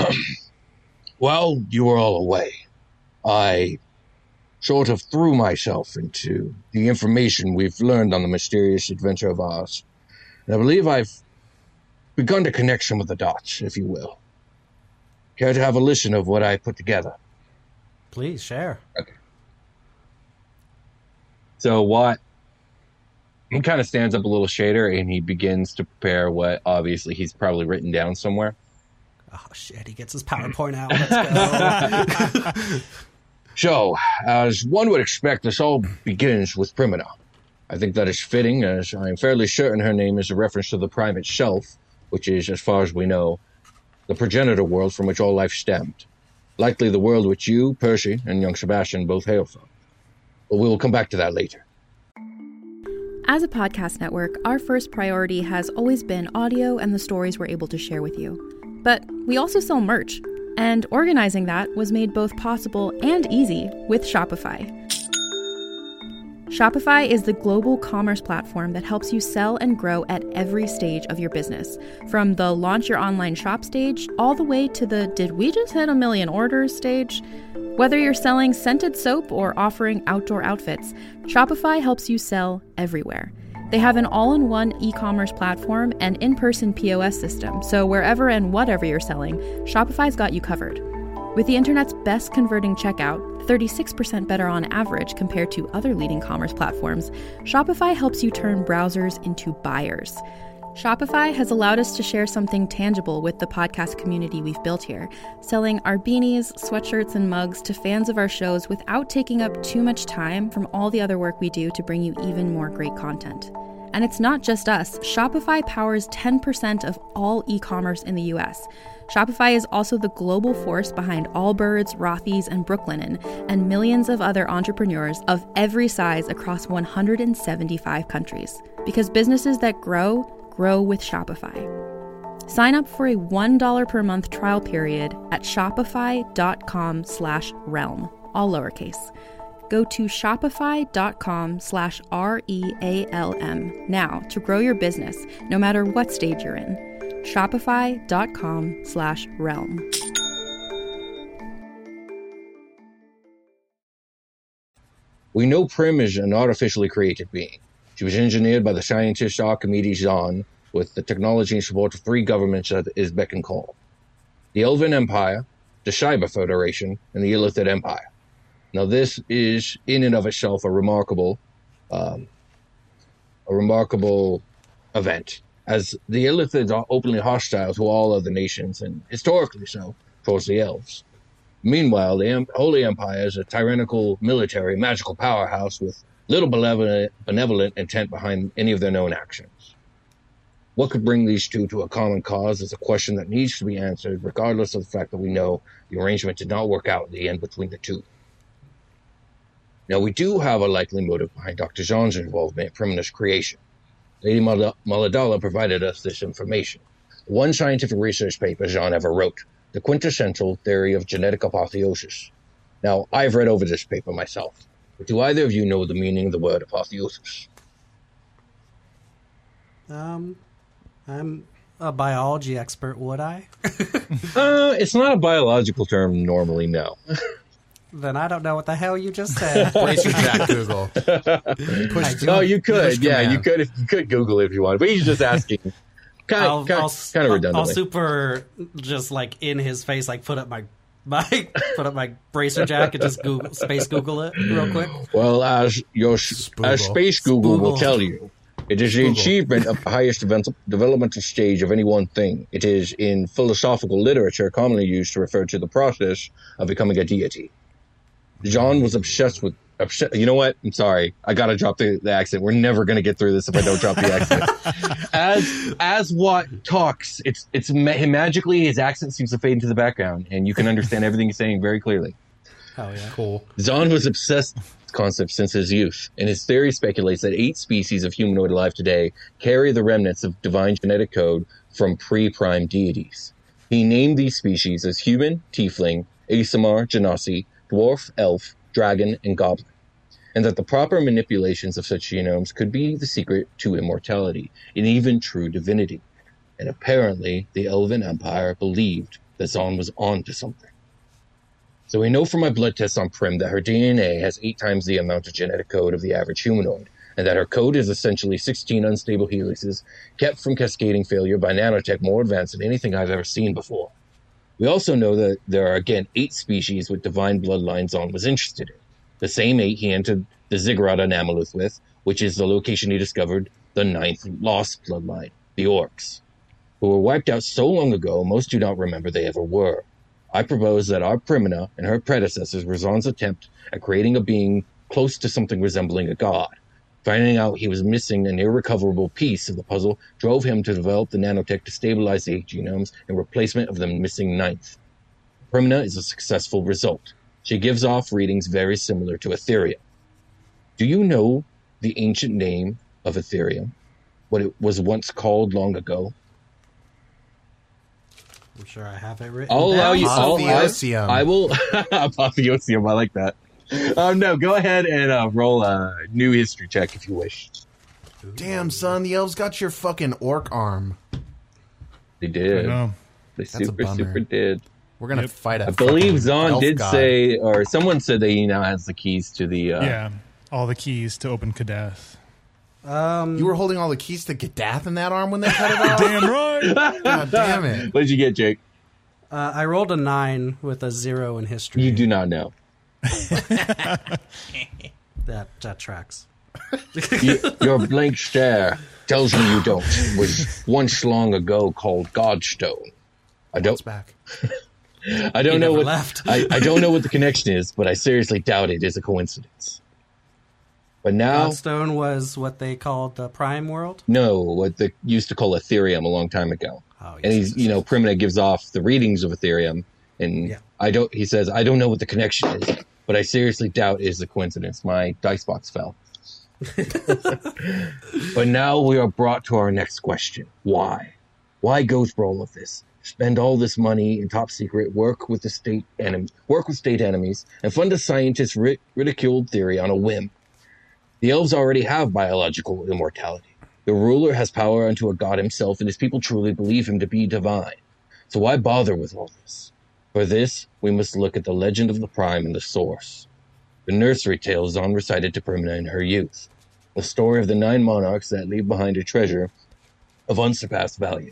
Speaker 7: while you were all away, I sort of threw myself into the information we've learned on the mysterious adventure of Oz. And I believe I've begun to connect some of the dots, if you will. Care to have a listen of what I put together?
Speaker 5: Please share.
Speaker 3: So Watt, he kind of stands up a little shader and he begins to prepare what obviously he's probably written down somewhere.
Speaker 5: Oh, shit, he gets his PowerPoint out. Let's go.
Speaker 7: So, as one would expect, this all begins with Primina. I think that is fitting, as I am fairly certain her name is a reference to the prime itself, which is, as far as we know, the progenitor world from which all life stemmed. Likely the world which you, Percy, and young Sebastian both hail from. But we will come back to that later.
Speaker 1: As a podcast network, our first priority has always been audio and the stories we're able to share with you. But we also sell merch, and organizing that was made both possible and easy with Shopify. Shopify is the global commerce platform that helps you sell and grow at every stage of your business, from the launch your online shop stage all the way to the did we just hit a million orders stage. Whether you're selling scented soap or offering outdoor outfits, Shopify helps you sell everywhere. They have an all-in-one e-commerce platform and in-person P O S system, so wherever and whatever you're selling, Shopify's got you covered. With the internet's best converting checkout, thirty-six percent better on average compared to other leading commerce platforms, Shopify helps you turn browsers into buyers. Shopify has allowed us to share something tangible with the podcast community we've built here, selling our beanies, sweatshirts, and mugs to fans of our shows without taking up too much time from all the other work we do to bring you even more great content. And it's not just us. Shopify powers ten percent of all e-commerce in the U S. Shopify is also the global force behind Allbirds, Rothy's, and Brooklinen, and millions of other entrepreneurs of every size across one hundred seventy-five countries. Because businesses that grow, grow with Shopify. Sign up for a one dollar per month trial period at shopify.com slash realm, all lowercase. Go to shopify.com slash R E A L M now to grow your business, no matter what stage you're in. Shopify.com slash realm.
Speaker 7: We know Prim is an artificially created being. She was engineered by the scientist Archimedes Zahn with the technology and support of three governments at his beck and call. The Elven Empire, the Scheiber Federation, and the Illithid Empire. Now this is in and of itself a remarkable, um, a remarkable event, as the Illithids are openly hostile to all other nations, and historically so, towards the elves. Meanwhile, the Holy Empire is a tyrannical, military, magical powerhouse with little benevolent, benevolent intent behind any of their known actions. What could bring these two to a common cause is a question that needs to be answered, regardless of the fact that we know the arrangement did not work out in the end between the two. Now, we do have a likely motive behind Doctor Zahn's involvement in Primina's creation. Lady Mal- Maladala provided us this information. One scientific research paper Zahn ever wrote, The Quintessential Theory of Genetic Apotheosis. Now, I've read over this paper myself, but do either of you know the meaning of the word apotheosis?
Speaker 5: Um, I'm a biology expert, would I?
Speaker 7: uh, it's not a biological term normally, no.
Speaker 5: Then I don't know what the hell you just said.
Speaker 6: Bracer Jack Google.
Speaker 7: Push, no, you could. Push yeah, you could. If you could Google it if you want. But he's just asking. Kind
Speaker 5: I'll,
Speaker 7: of, kind,
Speaker 5: I'll,
Speaker 7: kind of redundantly.
Speaker 5: I'll super just like in his face, like put up my my put up my bracer jack and just Google space Google it real quick.
Speaker 7: Well, as your as space Google Spoogle. will tell you, it is the Spoogle. achievement of the highest event, developmental stage of any one thing. It is in philosophical literature commonly used to refer to the process of becoming a deity. John was obsessed with. Obsessed, you know what? I'm sorry. I gotta drop the, the accent. We're never gonna get through this if I don't drop the accent. as as Watt talks, it's it's ma- magically his accent seems to fade into the background, and you can understand everything he's saying very clearly.
Speaker 5: Oh yeah,
Speaker 7: cool. Zahn was obsessed with this concept since his youth, and his theory speculates that eight species of humanoid alive today carry the remnants of divine genetic code from pre-prime deities. He named these species as human, tiefling, Aasimar, Genasi, dwarf, elf, dragon, and goblin, and that the proper manipulations of such genomes could be the secret to immortality and even true divinity. And apparently, the Elven Empire believed that Zahn was on to something. So we know from my blood tests on Prim that her D N A has eight times the amount of genetic code of the average humanoid, and that her code is essentially sixteen unstable helices kept from cascading failure by nanotech more advanced than anything I've ever seen before. We also know that there are, again, eight species with divine bloodlines Zahn was interested in. The same eight he entered the Ziggurat on Amalith with, which is the location he discovered the ninth lost bloodline, the Orcs, who were wiped out so long ago most do not remember they ever were. I propose that our Primina and her predecessors were Zahn's attempt at creating a being close to something resembling a god. Finding out he was missing an irrecoverable piece of the puzzle drove him to develop the nanotech to stabilize the eight genomes in replacement of the missing ninth. Primina is a successful result. She gives off readings very similar to Ethereum. Do you know the ancient name of Ethereum? What it was once called long ago?
Speaker 5: I'm sure I have it written
Speaker 7: I'll
Speaker 5: down.
Speaker 7: allow you. I'll,
Speaker 6: Apotheosium.
Speaker 7: I will. Apotheosium. I like that. Um, no, go ahead and uh, roll a new history check if you wish.
Speaker 6: Damn, son, the elves got your fucking orc arm.
Speaker 7: They did.
Speaker 4: I know.
Speaker 7: They
Speaker 6: That's a
Speaker 7: super,
Speaker 6: bummer.
Speaker 7: super did.
Speaker 6: We're gonna
Speaker 4: Yep.
Speaker 6: fight a
Speaker 7: I believe
Speaker 6: fucking
Speaker 7: Zahn
Speaker 6: elf
Speaker 7: did
Speaker 6: god.
Speaker 7: say, or someone said that he now has the keys to the. Uh,
Speaker 4: Yeah, all the keys to open Kadath.
Speaker 5: Um,
Speaker 6: You were holding all the keys to Gadath in that arm when they cut it off?
Speaker 4: Damn right.
Speaker 6: God damn it.
Speaker 7: What did you get, Jake?
Speaker 5: uh, I rolled a nine with a zero in history.
Speaker 7: You do not know.
Speaker 5: That that tracks.
Speaker 7: You, your blank stare tells me you don't. It was once long ago called Godstone. I don't.
Speaker 6: It's back.
Speaker 7: I don't
Speaker 5: He
Speaker 7: know
Speaker 5: never
Speaker 7: what.
Speaker 5: left.
Speaker 7: I, I don't know what the connection is, but I seriously doubt it is a coincidence. But now,
Speaker 5: Godstone was what they called the Prime World.
Speaker 7: no, what they used to call Ethereum a long time ago.
Speaker 5: Oh, yes,
Speaker 7: And he's,
Speaker 5: yes,
Speaker 7: you know,
Speaker 5: yes.
Speaker 7: Primina gives off the readings of Ethereum, and
Speaker 5: Yeah.
Speaker 7: I don't. He says, I don't know what the connection is, but I seriously doubt it is a coincidence. My dice box fell. But now we are brought to our next question: why? Why go through all of this? Spend all this money in top secret, work with the state enemy, work with state enemies, and fund a scientist ri- ridiculed theory on a whim. The elves already have biological immortality. The ruler has power unto a god himself, and his people truly believe him to be divine. So why bother with all this? For this, we must look at the legend of the Prime and the source. The nursery tale Zon recited to Primina in her youth. The story of the nine monarchs that leave behind a treasure of unsurpassed value.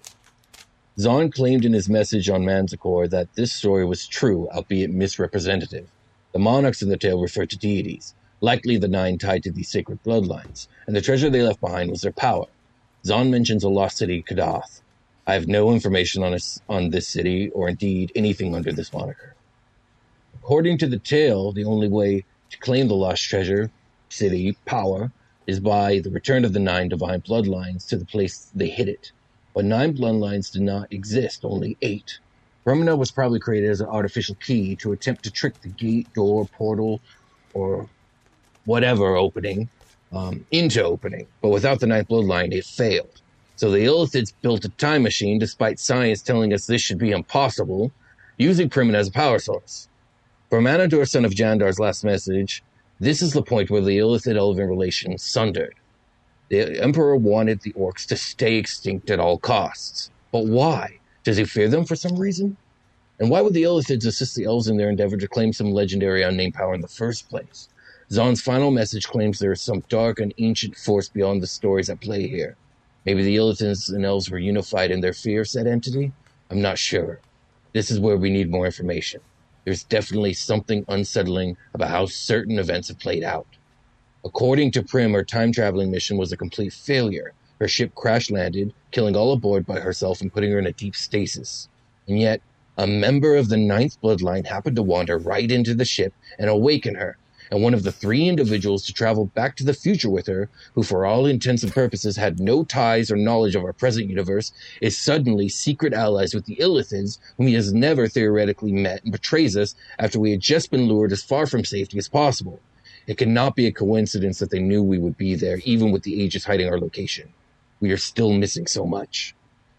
Speaker 7: Zon claimed in his message on Manticore that this story was true, albeit misrepresentative. The monarchs in the tale referred to deities, likely the nine tied to these sacred bloodlines, and the treasure they left behind was their power. Zon mentions a lost city, Kadath. I have no information on, this, on this city, or indeed anything under this moniker. According to the tale, the only way to claim the lost treasure, city, power, is by the return of the nine divine bloodlines to the place they hid it. But nine bloodlines did not exist, only eight. Primina was probably created as an artificial key to attempt to trick the gate, door, portal, or whatever opening um, into opening. But without the ninth bloodline, it failed. So the Illithids built a time machine, despite science telling us this should be impossible, using Primina as a power source. For Manador, son of Jandar's last message, this is the point where the Illithid-Elven relations sundered. The Emperor wanted the orcs to stay extinct at all costs. But why? Does he fear them for some reason? And why would the Illithids assist the elves in their endeavor to claim some legendary unnamed power in the first place? Zon's final message claims there is some dark and ancient force beyond the stories at play here. Maybe the Illithids and elves were unified in their fear of said entity? I'm not sure. This is where we need more information. There's definitely something unsettling about how certain events have played out. According to Prim, her time-traveling mission was a complete failure. Her ship crash-landed, killing all aboard by herself and putting her in a deep stasis. And yet, a member of the Ninth Bloodline happened to wander right into the ship and awaken her, and one of the three individuals to travel back to the future with her, who for all intents and purposes had no ties or knowledge of our present universe, is suddenly secret allies with the Illithids, whom he has never theoretically met, and betrays us after we had just been lured as far from safety as possible. It cannot be a coincidence that they knew we would be there, even with the Aegis hiding our location. We are still missing so much.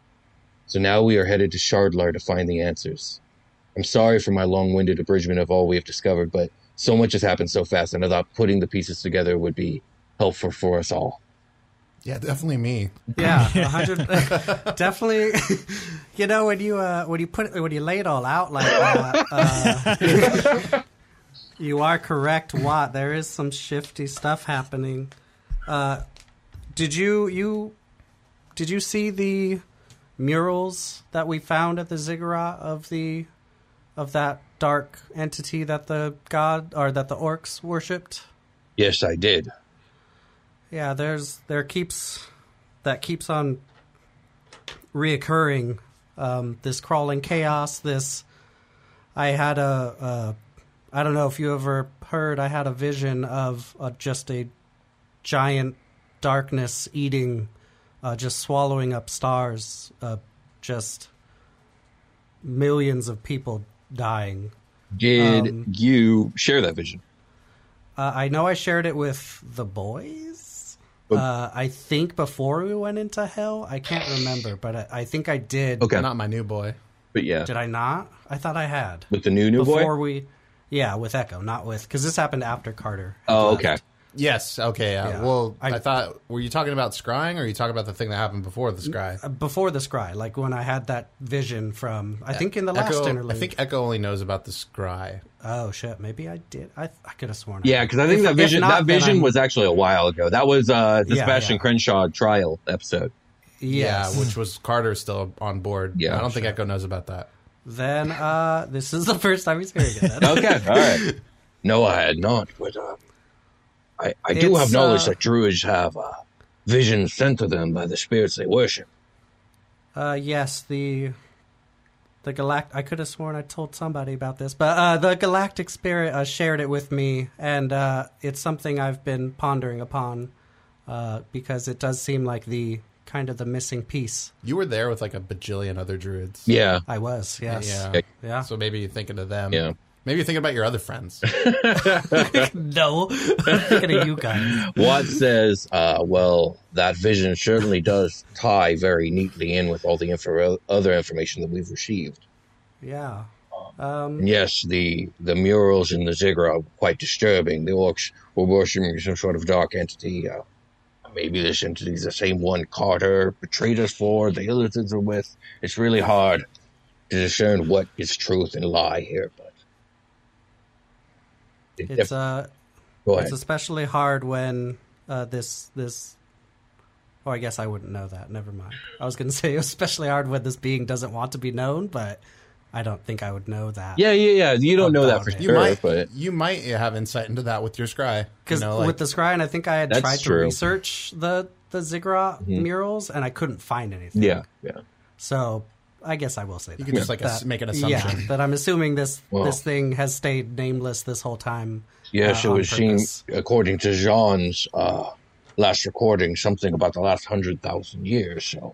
Speaker 7: So now we are headed to Shardlar to find the answers. I'm sorry for my long-winded abridgment of all we have discovered, but so much has happened so fast, and I thought putting the pieces together would be helpful for us all.
Speaker 6: Yeah, definitely me.
Speaker 5: Yeah, one hundred definitely. You know, when you uh, when you put when you lay it all out like that, uh, you are correct, Watt. There is some shifty stuff happening. Uh, did you you did you see the murals that we found at the ziggurat of the of that dark entity that the god or that the orcs worshipped?
Speaker 7: Yes, I did.
Speaker 5: Yeah, there's there keeps that keeps on reoccurring. Um, this crawling chaos. This I had a, a I don't know if you ever heard. I had a vision of uh, just a giant darkness eating, uh, just swallowing up stars. Uh, just millions of people dying.
Speaker 3: Did
Speaker 5: Um,
Speaker 3: you share that vision?
Speaker 5: Uh, I know I shared it with the boys. Uh, I think before we went into hell. I can't remember, but I, I think I did.
Speaker 3: Okay.
Speaker 6: Not my new boy.
Speaker 3: But yeah,
Speaker 5: Did I not? I thought I had.
Speaker 3: with the new new
Speaker 5: Before
Speaker 3: boy.
Speaker 5: we... Yeah, with Echo, not with... Because this happened after Carter. had
Speaker 3: Oh,
Speaker 5: left.
Speaker 3: okay.
Speaker 6: Yes. Okay. Yeah.
Speaker 5: Yeah.
Speaker 6: Well, I,
Speaker 5: I-
Speaker 6: thought. Were you talking about scrying, or are you talking about the thing that happened before the scry?
Speaker 5: Uh, Before the scry, like when I had that vision from... I think in the last
Speaker 6: Echo,
Speaker 5: interlude.
Speaker 6: I think Echo only knows about the scry.
Speaker 5: Oh, shit. Maybe I did. I I could have sworn.
Speaker 3: Yeah, because I think
Speaker 5: If-
Speaker 3: that
Speaker 5: if
Speaker 3: vision
Speaker 5: not,
Speaker 3: that
Speaker 5: then
Speaker 3: vision
Speaker 5: I'm-
Speaker 3: was actually a while ago. That was uh, the
Speaker 5: Yeah,
Speaker 3: Sebastian
Speaker 5: yeah.
Speaker 3: Crenshaw trial episode.
Speaker 5: Yes.
Speaker 6: Yeah, which was Carter still on board.
Speaker 3: Yeah,
Speaker 6: I don't think Echo knows about that.
Speaker 5: Then uh, this is the first time he's hearing it. Then.
Speaker 3: Okay, all right.
Speaker 7: No, I had not, but uh, I, I do
Speaker 5: It's,
Speaker 7: have knowledge
Speaker 5: uh,
Speaker 7: that druids have uh, visions sent to them by the spirits they worship.
Speaker 5: Uh, yes, the the galact. I could have sworn I told somebody about this, but uh, the Galactic Spirit uh, shared it with me, and uh, it's something I've been pondering upon uh, because it does seem like the kind of the missing piece.
Speaker 6: You were there with like a bajillion other druids.
Speaker 3: Yeah,
Speaker 5: I was, yes,
Speaker 6: Yeah.
Speaker 3: Okay.
Speaker 5: yeah.
Speaker 6: So maybe you're thinking of them.
Speaker 3: yeah.
Speaker 6: Maybe you're thinking about your other friends.
Speaker 5: No, I'm thinking of you guys.
Speaker 7: Watt says, uh, well, that vision certainly does tie very neatly in with all the info- other information that we've received.
Speaker 5: Yeah. Um,
Speaker 7: And yes, the, the murals in the ziggurat are quite disturbing. The orcs were worshipping some sort of dark entity. Uh, maybe this entity is the same one Carter betrayed us for, the Illithids are with. It's really hard to discern what is truth and lie here, but it
Speaker 5: it's
Speaker 7: def-
Speaker 5: uh,
Speaker 7: go ahead.
Speaker 5: it's especially hard when uh, this this. Oh, I guess I wouldn't know that. Never mind. I was going to say it's especially hard when this being doesn't want to be known, but I don't think I would know that.
Speaker 3: Yeah, yeah, yeah. You don't know that for
Speaker 5: About it.
Speaker 6: You
Speaker 3: sure,
Speaker 6: might,
Speaker 3: but
Speaker 6: you might have insight into that with your scry.
Speaker 5: Because
Speaker 6: you know, like,
Speaker 5: with the scry, and I think I had
Speaker 3: That's
Speaker 5: tried
Speaker 3: true.
Speaker 5: to research the the ziggurat murals, and I couldn't find anything.
Speaker 3: yeah, yeah.
Speaker 5: So I guess I will say that.
Speaker 6: you can just like
Speaker 5: that,
Speaker 6: ass- make an
Speaker 5: Yeah,
Speaker 6: assumption.
Speaker 5: that I'm assuming this
Speaker 7: Well.
Speaker 5: this thing has stayed nameless this whole time.
Speaker 7: Yes,
Speaker 5: uh,
Speaker 7: it
Speaker 5: on
Speaker 7: was seen,
Speaker 5: purpose.
Speaker 7: according to Jean's uh, last recording, something about the last hundred thousand years. So,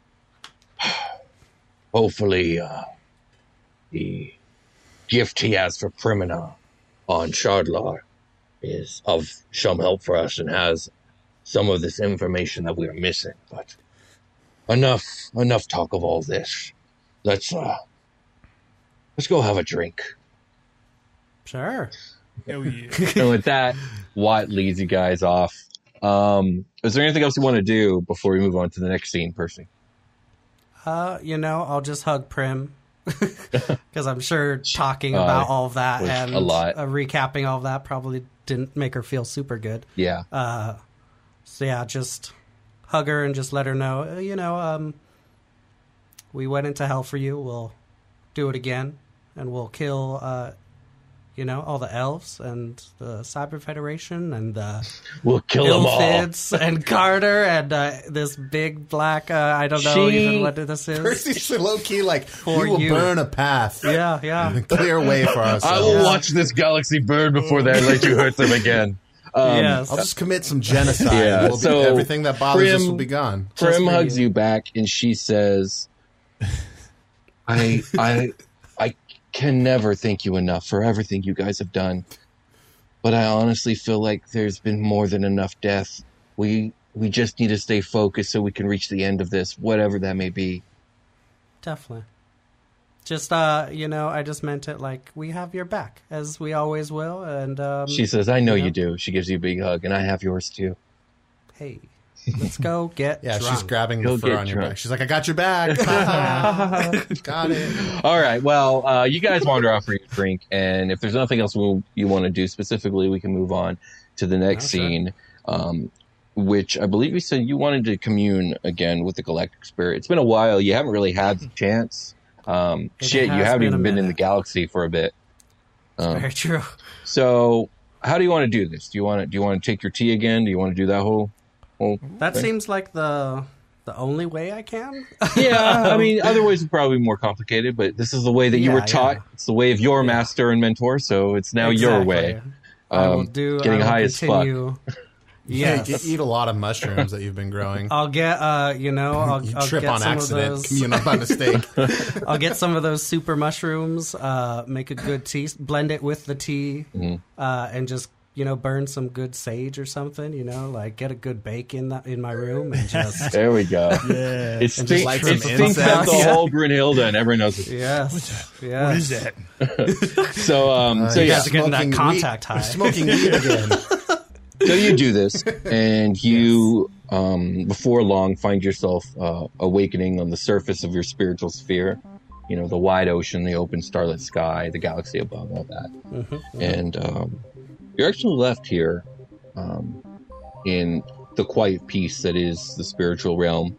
Speaker 7: hopefully, uh, the gift he has for Primina on Shardlar is of some help for us and has some of this information that we are missing. But enough, enough talk of all this. Let's uh, let's go have a drink.
Speaker 5: Sure.
Speaker 4: Hell yeah.
Speaker 3: And with that, Watt leads you guys off. Um, is there anything else you want to do before we move on to the next scene, Percy?
Speaker 5: Uh, you know, I'll just hug Prim because I'm sure talking
Speaker 3: Uh,
Speaker 5: about all of that
Speaker 3: was
Speaker 5: and
Speaker 3: a lot.
Speaker 5: Uh, recapping all of that probably didn't make her feel super good.
Speaker 3: Yeah.
Speaker 5: Uh, so yeah, just hug her and just let her know, uh, you know, um, we went into hell for you. We'll do it again, and we'll kill, uh, you know, all the elves and the Cyber Federation and the
Speaker 7: We'll kill them all.
Speaker 5: Illithids and Carter and uh, this big black. Uh, I don't know
Speaker 3: She-
Speaker 5: even what this is.
Speaker 6: Percy's low key like,
Speaker 5: For
Speaker 6: we will
Speaker 5: you.
Speaker 6: burn a path.
Speaker 5: Yeah, yeah.
Speaker 6: And clear way for ourselves.
Speaker 7: I will
Speaker 5: Yeah.
Speaker 7: watch this galaxy burn before they let you hurt them again.
Speaker 3: Um,
Speaker 5: yes.
Speaker 6: I'll just commit some genocide.
Speaker 3: Yeah,
Speaker 6: We'll be-
Speaker 3: so
Speaker 6: everything that bothers us
Speaker 3: Prim-
Speaker 6: will be gone.
Speaker 5: Just
Speaker 3: Prim
Speaker 5: for
Speaker 3: hugs
Speaker 5: you.
Speaker 3: you back, and she says, "I, I, I can never thank you enough for everything you guys have done. But I honestly feel like there's been more than enough death. We, we just need to stay focused so we can reach the end of this, whatever that may be."
Speaker 5: Definitely. Just, uh, you know, I just meant it like we have your back, as we always will. And um,
Speaker 3: She says, "I know
Speaker 5: you know?
Speaker 3: you do." She gives you a big hug, and I have yours too.
Speaker 5: hey, let's go get
Speaker 6: Yeah,
Speaker 5: drunk.
Speaker 6: she's grabbing
Speaker 3: Go
Speaker 6: the fur
Speaker 3: get
Speaker 6: on your
Speaker 3: drunk.
Speaker 6: back. She's like, I got your back. Got it.
Speaker 3: All right. Well, uh, you guys wander off for your drink, and if there's nothing else we, you want to do specifically, we can move on to the next
Speaker 5: Oh, sure.
Speaker 3: scene, um, which I believe you said you wanted to commune again with the Galactic Spirit. It's been a while. You haven't really had the chance. Um,
Speaker 5: It
Speaker 3: shit, you
Speaker 5: has
Speaker 3: haven't
Speaker 5: been a
Speaker 3: even been in the
Speaker 5: minute.
Speaker 3: galaxy for a bit. Um,
Speaker 5: Very true.
Speaker 3: so, how do you want to do this? Do you want to do you want to take your tea again? Do you want to do that whole? whole
Speaker 5: That
Speaker 3: thing?
Speaker 5: seems like the the only way I can.
Speaker 3: Yeah, I mean, other ways would probably be more complicated, but this is the way that you
Speaker 5: Yeah,
Speaker 3: were taught.
Speaker 5: yeah.
Speaker 3: It's the way of your
Speaker 5: Yeah.
Speaker 3: master and mentor, so it's now your
Speaker 5: Exactly.
Speaker 3: way.
Speaker 5: I will
Speaker 3: Um,
Speaker 5: do.
Speaker 3: getting
Speaker 5: I will
Speaker 3: high as fuck.
Speaker 5: continue.
Speaker 6: Yeah,
Speaker 5: Yes.
Speaker 6: you eat a lot of mushrooms that you've been growing.
Speaker 5: I'll get, uh, you know, I'll,
Speaker 6: You
Speaker 5: I'll
Speaker 6: trip
Speaker 5: get
Speaker 6: on
Speaker 5: some
Speaker 6: accident,
Speaker 5: of those.
Speaker 6: commune by mistake.
Speaker 5: I'll get some of those super mushrooms, uh, make a good tea, blend it with the tea,
Speaker 3: Mm-hmm.
Speaker 5: uh, and just, you know, burn some good sage or something, you know, like get a good bake in that in my room and just
Speaker 3: There we go.
Speaker 4: Yeah.
Speaker 3: It,
Speaker 6: And
Speaker 3: stink,
Speaker 6: just light
Speaker 3: it
Speaker 6: some
Speaker 3: stinks out the
Speaker 5: incense.
Speaker 3: whole Brunhilde, and everyone knows it.
Speaker 5: yes, yes.
Speaker 4: What is that?
Speaker 3: So, um, so
Speaker 6: Uh,
Speaker 3: yeah,
Speaker 5: guys are getting that
Speaker 6: smoking
Speaker 5: contact
Speaker 6: weed-
Speaker 5: high.
Speaker 6: Smoking weed again.
Speaker 3: so you do this, and you, um, before long, find yourself uh, awakening on the surface of your spiritual sphere. You know, the wide ocean, the open starlit sky, the galaxy above, all that.
Speaker 5: Mm-hmm.
Speaker 3: And um, you're actually left here um, in the quiet peace that is the spiritual realm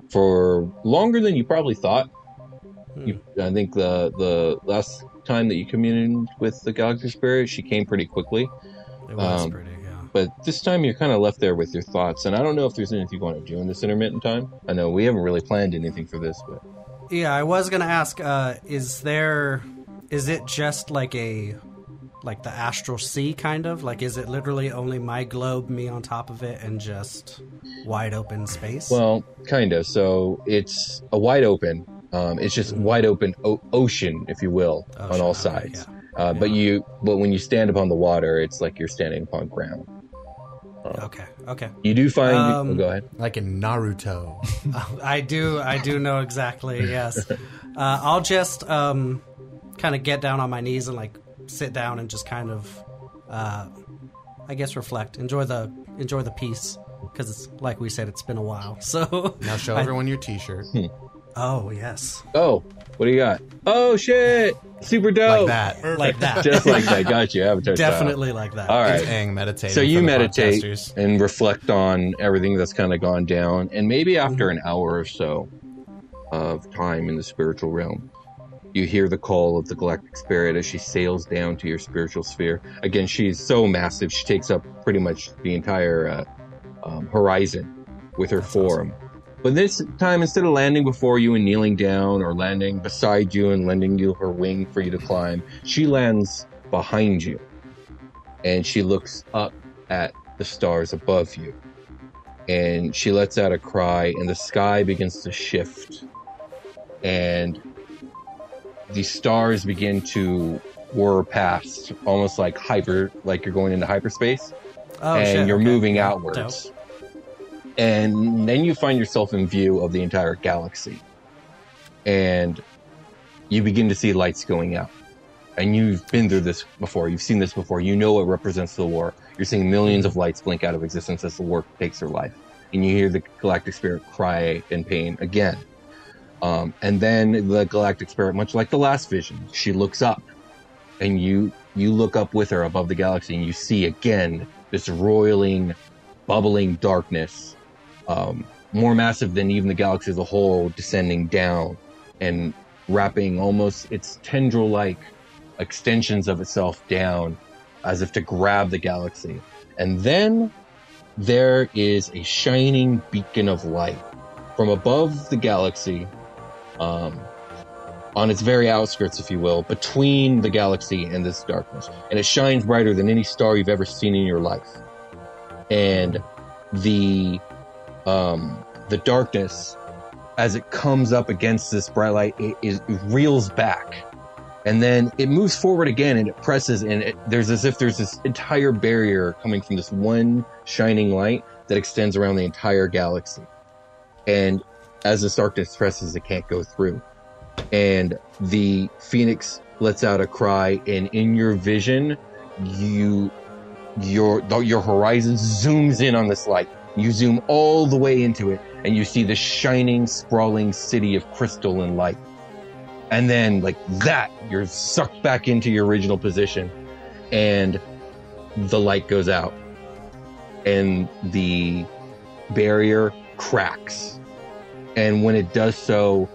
Speaker 3: for longer than you probably thought. You, I think the the last time that you communed with the Galactic Spirit, she came pretty quickly.
Speaker 5: It was
Speaker 3: um,
Speaker 5: pretty, yeah.
Speaker 3: But this time you're kind of left there with your thoughts, and I don't know if there's anything you want to do in this intermittent time. I know we haven't really planned anything for this, but
Speaker 5: Yeah, I was gonna ask, uh, is there, is it just like a, like the astral sea kind of? Like, is it literally only my globe, me on top of it, and just wide open space?
Speaker 3: well, kind of. So it's a wide open. Um, it's just wide open o- ocean, if you will, on
Speaker 5: Ocean,
Speaker 3: all
Speaker 5: okay,
Speaker 3: sides.
Speaker 5: yeah.
Speaker 3: Uh, but you, but when you stand upon the water, it's like you're standing upon ground. Uh,
Speaker 5: Okay, okay.
Speaker 3: You do find.
Speaker 5: Um,
Speaker 3: oh, go ahead.
Speaker 6: Like in Naruto.
Speaker 5: I do, I do know exactly. Yes, uh, I'll just um, kind of get down on my knees and like sit down and just kind of, uh, I guess, reflect, enjoy the enjoy the peace because it's like we said, it's been a while. So
Speaker 6: Now show
Speaker 5: I-
Speaker 6: everyone your T-shirt.
Speaker 5: Oh yes,
Speaker 3: Oh, what do you got? Oh shit! Super dope.
Speaker 6: Like that.
Speaker 5: like that.
Speaker 3: Just like that. Got you. Avatar style.
Speaker 5: Definitely like that.
Speaker 3: All right.
Speaker 6: Dang, meditating.
Speaker 3: So you
Speaker 6: for the
Speaker 3: meditate
Speaker 6: podcasters.
Speaker 3: and reflect on everything that's kind of gone down, and maybe after an hour or so of time in the spiritual realm, you hear the call of the Galactic Spirit as she sails down to your spiritual sphere. Again, she's so massive; she takes up pretty much the entire uh, um, horizon with her form. But this time, instead of landing before you and kneeling down, or landing beside you and lending you her wing for you to climb, she lands behind you. And she looks up at the stars above you. And she lets out a cry, and the sky begins to shift. And the stars begin to whir past, almost like hyper, like you're going into hyperspace.
Speaker 5: Oh,
Speaker 3: and
Speaker 5: shit,
Speaker 3: you're
Speaker 5: okay.
Speaker 3: moving
Speaker 5: Yeah,
Speaker 3: outwards.
Speaker 5: dope.
Speaker 3: And then you find yourself in view of the entire galaxy. And you begin to see lights going out. And you've been through this before. You've seen this before. You know it represents the war. You're seeing millions of lights blink out of existence as the war takes her life. And you hear the Galactic Spirit cry in pain again. Um, and then the Galactic Spirit, much like the last vision, she looks up. And you you look up with her above the galaxy, and you see again this roiling, bubbling darkness. Um, more massive than even the galaxy as a whole, descending down and wrapping almost its tendril-like extensions of itself down as if to grab the galaxy. And then there is a shining beacon of light from above the galaxy, um, on its very outskirts, if you will, between the galaxy and this darkness. And it shines brighter than any star you've ever seen in your life. And the um, the darkness, as it comes up against this bright light, it, it reels back. And then it moves forward again, and it presses, and it, there's as if there's this entire barrier coming from this one shining light that extends around the entire galaxy. And as the darkness presses, it can't go through. And the Phoenix lets out a cry, and in your vision, you your your horizon zooms in on this light. You zoom all the way into it, and you see the shining, sprawling city of crystal and light. And then, like that, you're sucked back into your original position, and the light goes out, and the barrier cracks. And when it does so,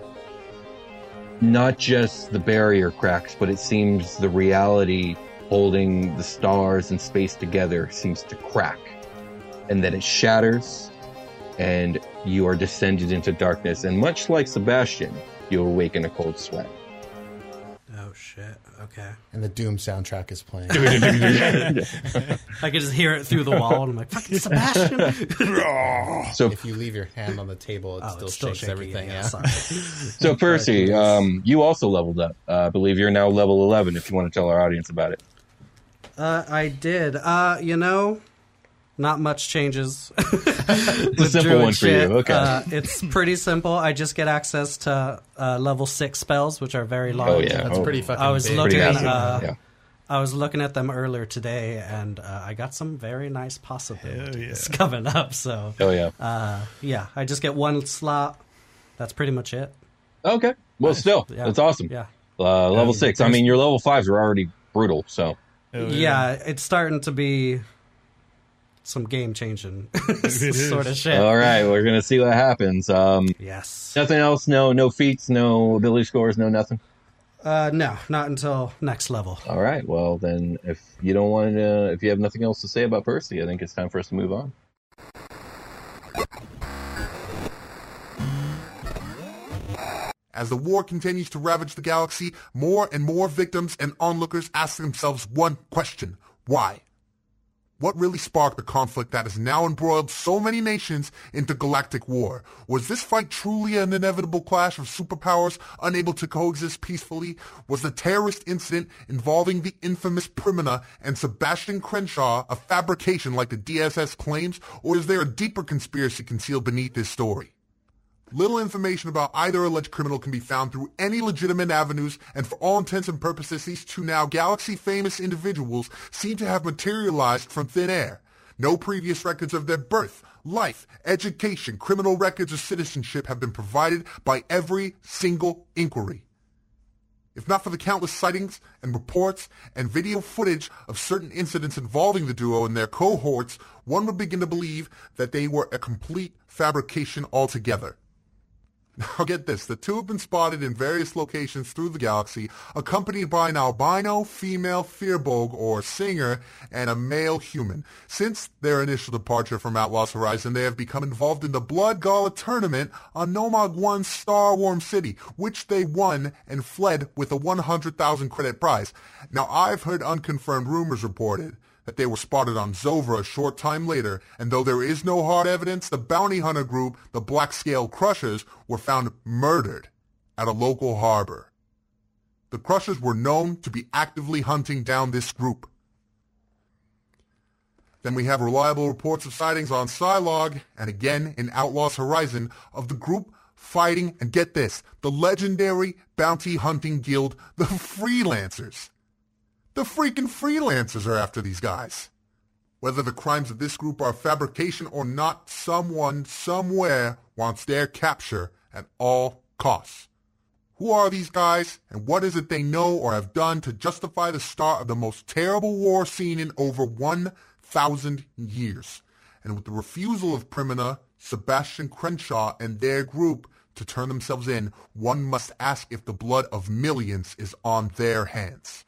Speaker 3: not just the barrier cracks, but it seems the reality holding the stars and space together seems to crack. And then it shatters, and you are descended into darkness. And much like Sebastian, you awake in a cold sweat.
Speaker 5: Oh shit. Okay.
Speaker 6: And the Doom soundtrack is playing.
Speaker 5: I can just hear it through the wall, and I'm like, "Fucking Sebastian!"
Speaker 3: So,
Speaker 6: If you leave your hand on the table, it
Speaker 5: Oh,
Speaker 6: still
Speaker 5: it's still
Speaker 6: shakes
Speaker 5: shaky,
Speaker 6: everything.
Speaker 5: yeah,
Speaker 6: Yeah.
Speaker 5: sorry.
Speaker 3: so Percy, um, you also leveled up. Uh, I believe you're now level eleven. If you want to tell our audience about it.
Speaker 5: Uh, I did. Uh, you know, not much changes.
Speaker 3: It's a simple one for you. Okay.
Speaker 5: Uh, it's pretty simple. I just get access to uh, level six spells, which are very large.
Speaker 3: Oh yeah,
Speaker 6: That's
Speaker 3: oh,
Speaker 6: pretty fucking
Speaker 5: I was
Speaker 6: big.
Speaker 5: looking.
Speaker 3: Pretty massive.
Speaker 5: Uh,
Speaker 3: yeah.
Speaker 5: I was looking at them earlier today, and uh, I got some very nice possibilities
Speaker 4: yeah.
Speaker 5: coming up. So,
Speaker 3: Oh yeah.
Speaker 5: uh, yeah, I just get one slot. That's pretty much it.
Speaker 3: Okay. Well, still,
Speaker 5: Yeah.
Speaker 3: that's awesome.
Speaker 5: Yeah.
Speaker 3: Uh, level six. I mean, your level fives are already brutal. So
Speaker 4: Hell
Speaker 5: Yeah, it's starting to be some game changing
Speaker 4: is.
Speaker 5: sort of shit.
Speaker 3: all right, we're gonna see what happens. Um,
Speaker 5: Yes.
Speaker 3: nothing else. No, no feats. No ability scores. No nothing.
Speaker 5: Uh, no, not until next level.
Speaker 3: All right. Well, then, if you don't want to, if you have nothing else to say about Percy, I think it's time for us to move on.
Speaker 8: As the war continues to ravage the galaxy, more and more victims and onlookers ask themselves one question. Why? What really sparked the conflict that has now embroiled so many nations into galactic war? Was this fight truly an inevitable clash of superpowers unable to coexist peacefully? Was the terrorist incident involving the infamous Primina and Sebastian Crenshaw a fabrication like the D S S claims, or is there a deeper conspiracy concealed beneath this story? Little information about either alleged criminal can be found through any legitimate avenues, and for all intents and purposes, these two now galaxy-famous individuals seem to have materialized from thin air. No previous records of their birth, life, education, criminal records, or citizenship have been provided by every single inquiry. If not for the countless sightings and reports and video footage of certain incidents involving the duo and their cohorts, one would begin to believe that they were a complete fabrication altogether. Now get this, the two have been spotted in various locations through the galaxy, accompanied by an albino female Firbolg or singer and a male human. Since their initial departure from Outlaws Horizon, they have become involved in the Blood Gala tournament on Nomag one's Star Warm City, which they won and fled with a one hundred thousand credit prize. Now I've heard unconfirmed rumors reported that they were spotted on Zovra a short time later, and though there is no hard evidence, the bounty hunter group, the Black Scale Crushers, were found murdered at a local harbor. The Crushers were known to be actively hunting down this group. Then we have reliable reports of sightings on Psylog, and again in Outlaws Horizon, of the group fighting, and get this, the legendary bounty hunting guild, the Freelancers. The freaking Freelancers are after these guys. Whether the crimes of this group are fabrication or not, someone, somewhere, wants their capture at all costs. Who are these guys, and what is it they know or have done to justify the start of the most terrible war seen in over one thousand years? And with the refusal of Primina, Sebastian Crenshaw, and their group to turn themselves in, one must ask if the blood of millions is on their hands.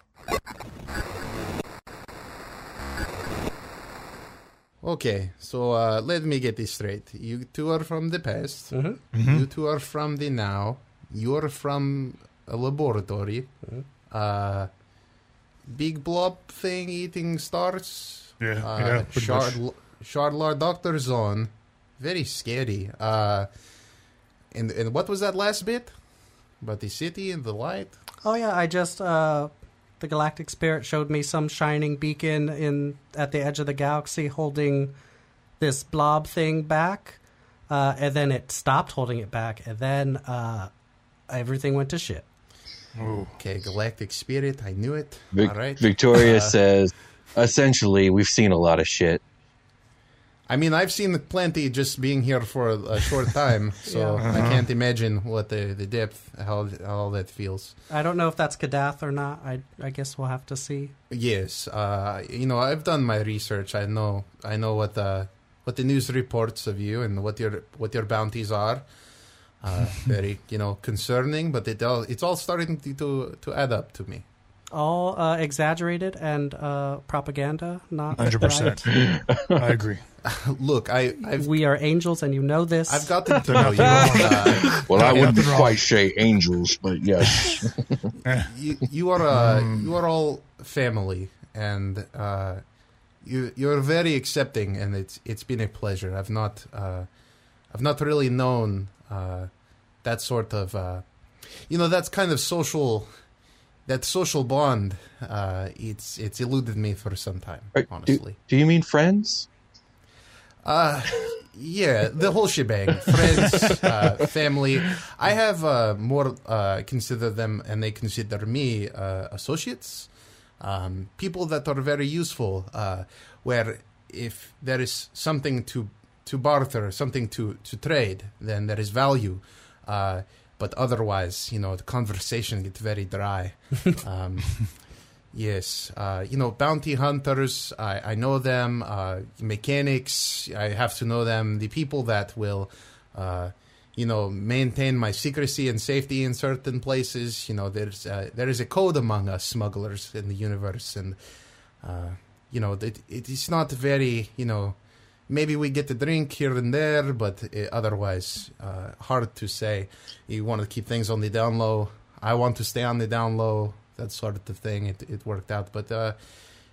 Speaker 6: Okay, so uh, let me get this straight. You two are from the past.
Speaker 5: Mm-hmm.
Speaker 4: Mm-hmm.
Speaker 6: You two are from the now. You're from a laboratory.
Speaker 5: Mm-hmm.
Speaker 6: Uh, big blob thing eating stars.
Speaker 4: Yeah,
Speaker 6: Uh,
Speaker 4: yeah, pretty
Speaker 6: Shard,
Speaker 4: much.
Speaker 6: Shardlar Doctor Zone. Very scary. Uh, and, and what was that last bit? About the city and the light?
Speaker 5: Oh yeah, I just uh, the Galactic Spirit showed me some shining beacon in at the edge of the galaxy, holding this blob thing back, uh, and then it stopped holding it back, and then uh, everything went to shit.
Speaker 4: Ooh.
Speaker 6: Okay, Galactic Spirit. I knew it.
Speaker 3: Vic-
Speaker 6: All right.
Speaker 3: Victoria
Speaker 6: Uh,
Speaker 3: says, essentially, we've seen a lot of shit.
Speaker 6: I mean, I've seen plenty just being here for a, a short time, so
Speaker 5: Yeah.
Speaker 6: I can't imagine what the, the depth, how, how that feels.
Speaker 5: I don't know if that's Kadath or not. I I guess we'll have to see.
Speaker 6: Yes, uh, you know, I've done my research. I know, I know what the what the news reports of you and what your what your bounties are. Uh, very, you know, concerning, but it all it's all starting to to, to add up to me.
Speaker 5: All uh, exaggerated and uh, propaganda, not
Speaker 4: one hundred percent. I agree.
Speaker 6: Look, I I've
Speaker 5: We are angels, and you know this.
Speaker 6: I've gotten to
Speaker 4: They're
Speaker 6: know
Speaker 4: not
Speaker 6: you.
Speaker 4: wrong.
Speaker 6: Uh,
Speaker 7: Well, I
Speaker 4: Yeah,
Speaker 7: wouldn't
Speaker 4: nothing wrong.
Speaker 7: quite say angels, but yes.
Speaker 6: you, you are uh, you are all family, and uh, you you're very accepting, and it's it's been a pleasure. I've not uh, I've not really known uh, that sort of uh, you know that's kind of social that social bond. Uh, it's it's eluded me for some time,
Speaker 3: Right,
Speaker 6: honestly.
Speaker 3: Do, do you mean friends?
Speaker 6: Uh, yeah, the whole shebang. Friends, uh, family. I have uh, more uh, consider them, and they consider me uh, associates. Um, people that are very useful. Uh, where if there is something to to barter, something to to trade, then there is value. Uh, but otherwise, you know, the conversation gets very dry. Um, Yes, uh, you know, bounty hunters, I, I know them, uh, mechanics, I have to know them, the people that will, uh, you know, maintain my secrecy and safety in certain places. You know, there's uh, there is a code among us smugglers in the universe, and, uh, you know, it, it is not very, you know, maybe we get a drink here and there, but uh, otherwise, uh, hard to say. You want to keep things on the down low. I want to stay on the down low. That sort of thing. It it worked out, but uh,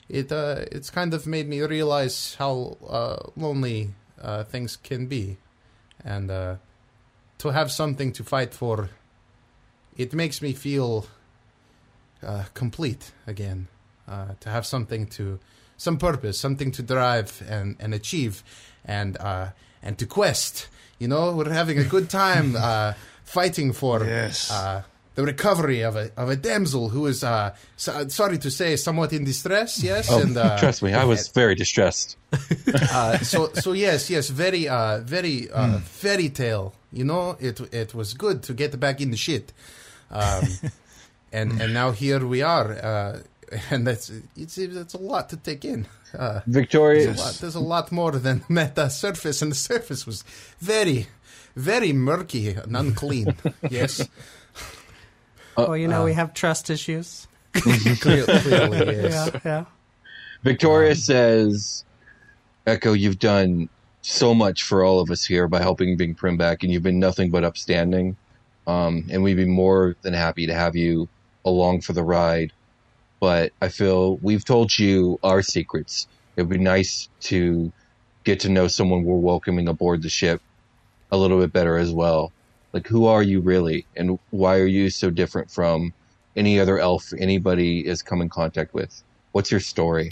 Speaker 6: it uh, it's kind of made me realize how uh, lonely uh, things can be, and uh, to have something to fight for, it makes me feel uh, complete again. Uh, to have something to, some purpose, something to drive and, and achieve, and uh, and to quest. You know, we're having a good time uh, fighting for
Speaker 4: Yes.
Speaker 6: uh, the recovery of a of a damsel who is, uh, so, sorry to say, somewhat in distress. Yes,
Speaker 3: Oh,
Speaker 6: and uh,
Speaker 3: trust me, I was very distressed.
Speaker 6: uh, so so yes yes very uh, very uh, fairy tale. You know, it it was good to get back in the shit, um, and and now here we are, uh, and that's it's it's a lot to take in. Uh,
Speaker 3: Victoria,
Speaker 6: There's a, lot, there's a lot more than met the surface, and the surface was very, very murky and unclean. Yes.
Speaker 5: well, you know, we have trust issues.
Speaker 6: Clear, clearly, yes.
Speaker 5: Yeah, yeah.
Speaker 3: Victoria says, Echo, you've done so much for all of us here by helping bring Prim back, and you've been nothing but upstanding. Um, and we'd be more than happy to have you along for the ride. But I feel we've told you our secrets. It would be nice to get to know someone we're welcoming aboard the ship a little bit better as well. Like, who are you really? And why are you so different from any other elf anybody has come in contact with? What's your story?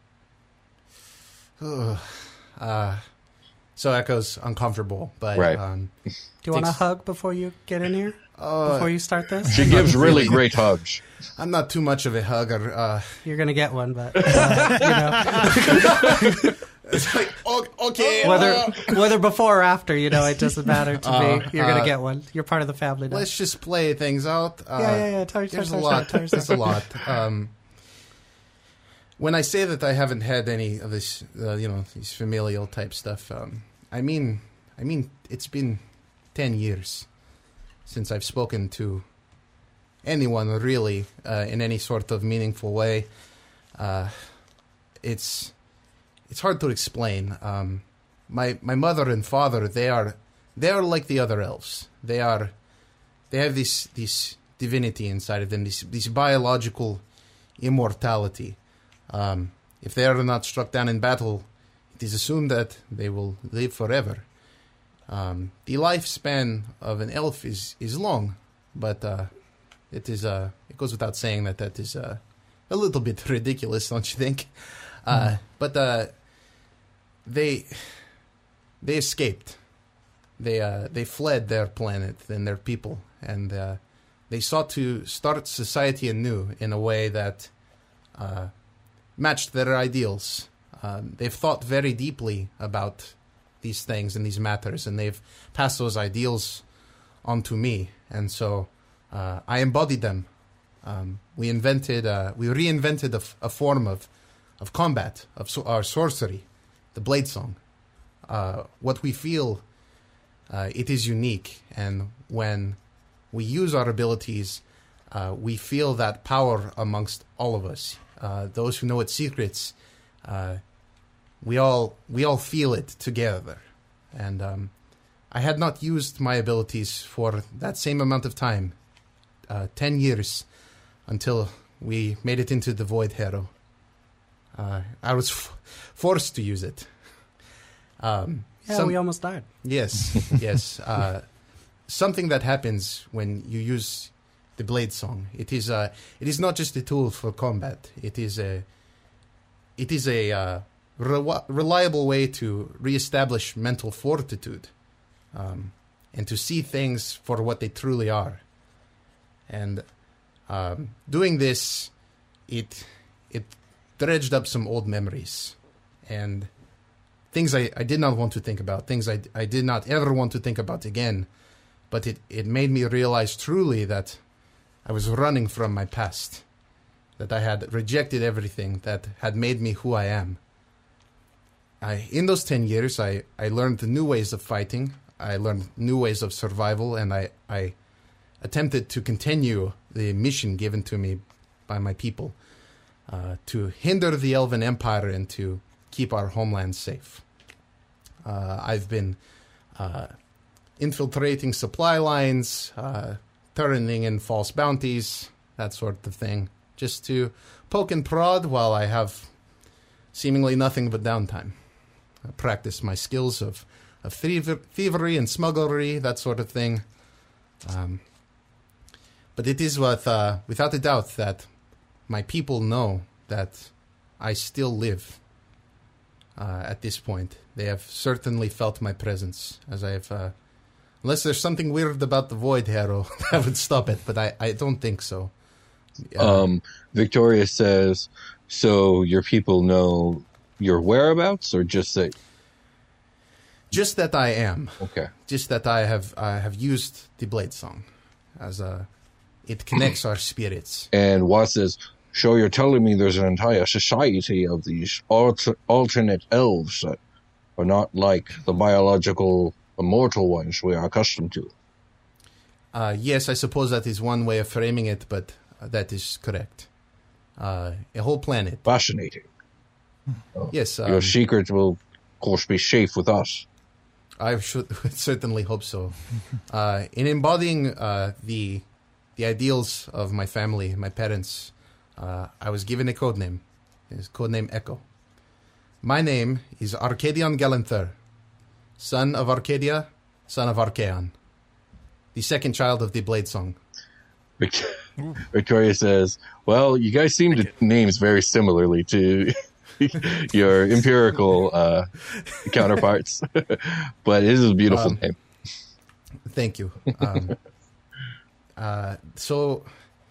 Speaker 6: uh, so Echo's uncomfortable, but
Speaker 3: Right.
Speaker 6: um,
Speaker 5: Do you want a
Speaker 6: Thanks.
Speaker 5: hug before you get in here?
Speaker 6: Uh,
Speaker 5: before you start this?
Speaker 3: She gives really
Speaker 6: really.
Speaker 3: great hugs.
Speaker 6: I'm not too much of a hugger. Uh,
Speaker 5: You're going to get one, but, uh, you know,
Speaker 6: it's like, o- okay,
Speaker 5: whether,
Speaker 6: uh,
Speaker 5: whether before or after, you know, it doesn't matter to
Speaker 6: Uh,
Speaker 5: me. You're going
Speaker 6: uh,
Speaker 5: to get one. You're part of the family now.
Speaker 6: let's just play things out. Uh,
Speaker 5: Yeah, yeah, yeah. Tell- tell-
Speaker 6: There's a
Speaker 5: tell-
Speaker 6: lot.
Speaker 5: tell- tell-
Speaker 6: There's a lot. Um, when I say that I haven't had any of this, uh, you know, these familial type stuff, um, I mean, I mean, it's been ten years since I've spoken to anyone really uh, in any sort of meaningful way. Uh, it's it's hard to explain. Um, my my mother and father, they are they are like the other elves. They are they have this this divinity inside of them, this this biological immortality. Um, if they are not struck down in battle, it is assumed that they will live forever. Um, the lifespan of an elf is, is long, but uh, it is uh, it goes without saying that that is uh, a little bit ridiculous, don't you think? Uh, but uh, they they escaped. They uh, they fled their planet and their people, and uh, they sought to start society anew in a way that uh, matched their ideals. Um, they've thought very deeply about these things and these matters, and they've passed those ideals on to me, and so uh, I embodied them. Um, we invented, uh, we reinvented a, f- a form of, of combat, of so- our sorcery, the blade song. Uh, what we feel, uh, it is unique, and when we use our abilities, uh, we feel that power amongst all of us. Uh, those who know its secrets, uh, we all we all feel it together. And um, I had not used my abilities for that same amount of time, uh, ten years, until we made it into the Void Harrow. Uh, I was f- forced to use it. Um,
Speaker 5: yeah,
Speaker 6: some-
Speaker 5: we almost died.
Speaker 6: Yes, yes. Uh, something that happens when you use the blade song. It is uh, it is not just a tool for combat. It is a it is a uh, re- reliable way to reestablish mental fortitude, um, and to see things for what they truly are. And um, doing this, it it dredged up some old memories and things I, I did not want to think about, things I, I did not ever want to think about again. But it, it made me realize truly that I was running from my past, that I had rejected everything that had made me who I am. I, in those ten years, I, I learned new ways of fighting, I learned new ways of survival, and I, I attempted to continue the mission given to me by my people, uh, to hinder the Elven Empire and to keep our homeland safe. Uh, I've been uh, infiltrating supply lines, uh, turning in false bounties, that sort of thing, just to poke and prod while I have seemingly nothing but downtime. I practice my skills of, of thiever, thievery and smugglery, that sort of thing. Um, but it is with, uh, without a doubt that my people know that I still live uh, at this point. They have certainly felt my presence, as I have... Uh, unless there's something weird about the Void Harrow that would stop it, but I, I don't think so. Uh,
Speaker 3: Um, Victoria says, so your people know your whereabouts, or just that?
Speaker 6: Just that I am.
Speaker 3: Okay.
Speaker 6: Just that I have I have used the Blade Song as a... It connects our spirits.
Speaker 3: And Watt says, so you're telling me there's an entire society of these alter- alternate elves that are not like the biological immortal ones we are accustomed to.
Speaker 6: Uh, yes, I suppose that is one way of framing it, but uh, that is correct. Uh, a whole planet.
Speaker 3: Fascinating.
Speaker 6: Yes. Um,
Speaker 3: Your secret will, of course, be safe with us.
Speaker 6: I should certainly hope so. Uh, in embodying uh, the the ideals of my family, my parents, uh, I was given a code name. It's codename Echo. My name is Arcadion Galanther, son of Arcadia, son of Archaon, the second child of the Blade Song.
Speaker 3: Vict- Victoria says, well, you guys seem to names very similarly to your empirical uh, counterparts, but it is a beautiful
Speaker 6: Um,
Speaker 3: name.
Speaker 6: Thank you. Um, uh, so,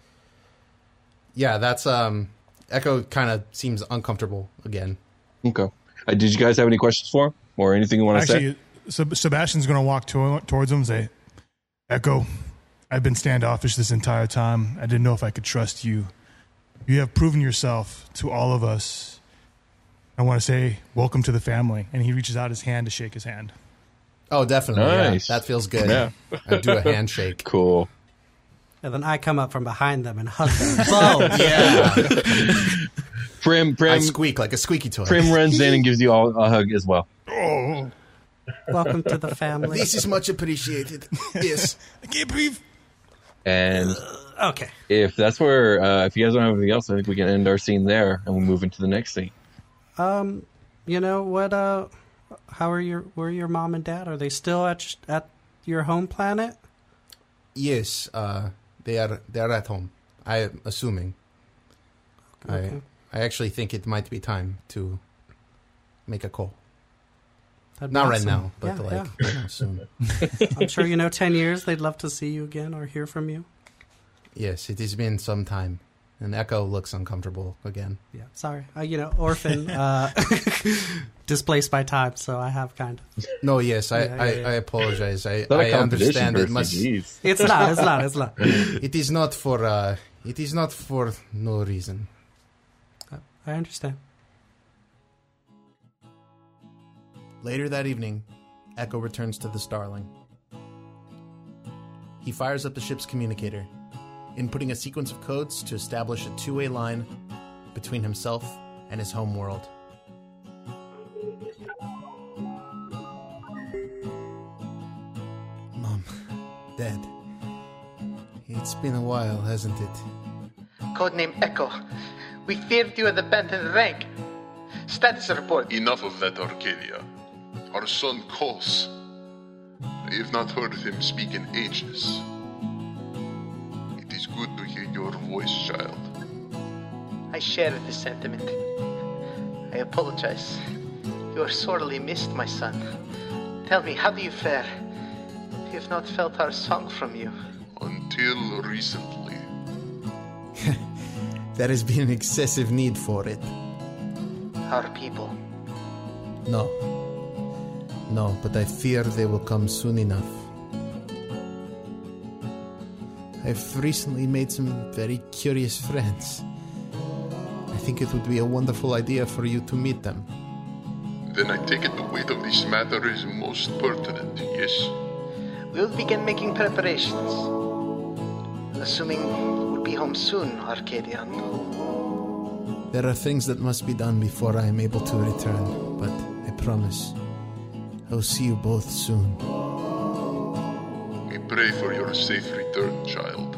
Speaker 6: yeah, that's um, Echo. Kind of seems uncomfortable again.
Speaker 3: Okay. Uh, did you guys have any questions for him, or anything you want to say?
Speaker 4: Actually, Seb- Sebastian's going to walk to- towards him and say, Echo, I've been standoffish this entire time. I didn't know if I could trust you. You have proven yourself to all of us. I want to say, welcome to the family. And he reaches out his hand to shake his hand.
Speaker 6: Oh, definitely. Yeah,
Speaker 3: Nice.
Speaker 6: that feels good.
Speaker 3: Yeah.
Speaker 6: I do a handshake.
Speaker 3: Cool.
Speaker 5: And then I come up from behind them and hug them both.
Speaker 6: Yeah.
Speaker 3: Prim,
Speaker 6: I
Speaker 3: Prim,
Speaker 6: squeak like a squeaky toy.
Speaker 3: Prim runs in and gives you all a hug as well.
Speaker 4: Oh,
Speaker 5: Welcome to the family.
Speaker 6: This is much appreciated. Yes.
Speaker 4: I can't breathe.
Speaker 3: And
Speaker 5: Okay.
Speaker 3: if that's where, uh, if you guys don't have anything else, I think we can end our scene there and we'll move into the next scene.
Speaker 5: Um, you know what? Uh, how are your where are your mom and dad? Are they still at sh- at your home planet?
Speaker 6: Yes, uh, they are they are at home. I'm assuming.
Speaker 5: Okay.
Speaker 6: I I actually think it might be time to make a call.
Speaker 5: That'd be
Speaker 6: Not right
Speaker 5: awesome.
Speaker 6: now, but
Speaker 5: Yeah,
Speaker 6: like
Speaker 5: yeah.
Speaker 6: you know, soon.
Speaker 5: I'm sure you know. Ten years, they'd love to see you again or hear from you.
Speaker 6: Yes, it has been some time. And Echo looks uncomfortable again.
Speaker 5: Yeah, sorry. Uh, you know, orphan, uh, displaced by time, so I have kind of.
Speaker 6: No, yes, I,
Speaker 5: Yeah, yeah,
Speaker 6: I,
Speaker 5: yeah.
Speaker 6: I apologize. I,
Speaker 3: Not a
Speaker 6: I
Speaker 3: competition,
Speaker 6: understand it
Speaker 3: Percy,
Speaker 6: must.
Speaker 3: jeez.
Speaker 5: It's not. It's not. It's not.
Speaker 6: It is not for. Uh, it is not for no reason.
Speaker 5: I understand.
Speaker 6: Later that evening, Echo returns to the Starling. He fires up the ship's communicator, inputting a sequence of codes to establish a two-way line between himself and his home world. Mom, Dad, it's been a while, hasn't it?
Speaker 2: Codename Echo. We feared you at the Benton rank. Status report.
Speaker 9: Enough of that, Arcadia. Our son calls. I have not heard him speak in ages. It is good to hear your voice, child.
Speaker 2: I share this sentiment. I apologize. You are sorely missed, my son. Tell me, how do you fare? We have not felt our song from you.
Speaker 9: Until recently.
Speaker 6: There has been an excessive need for it.
Speaker 2: Our people.
Speaker 6: No. No, but I fear they will come soon enough. I've recently made some very curious friends. I think it would be a wonderful idea for you to meet them.
Speaker 9: Then I take it the weight of this matter is most pertinent, yes?
Speaker 2: We'll begin making preparations. Assuming we'll be home soon, Arcadian.
Speaker 6: There are things that must be done before I am able to return, but I promise I will see you both soon.
Speaker 9: We pray for your safe return, child.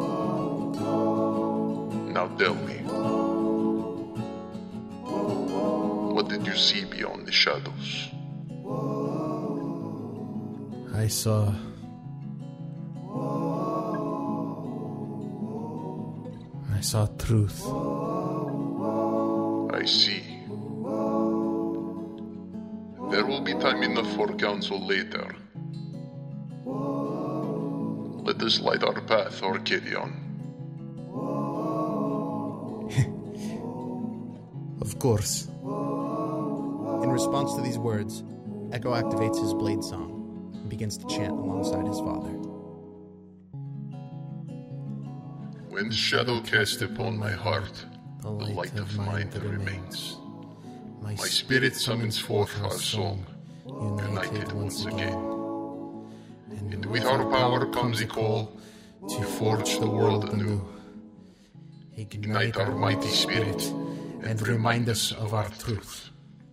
Speaker 9: Now tell me, see beyond the shadows?
Speaker 6: I saw... I saw truth.
Speaker 9: I see. There will be time enough for counsel later. Let us light our path, Arcadion.
Speaker 6: Of course. In response to these words, Echo activates his blade song and begins to chant alongside his father.
Speaker 9: When shadow cast upon my heart, the light of mind remains. My spirit summons forth our song, united once again. And with our power comes a call to forge the world anew. Ignite our mighty spirit and remind us of our truth.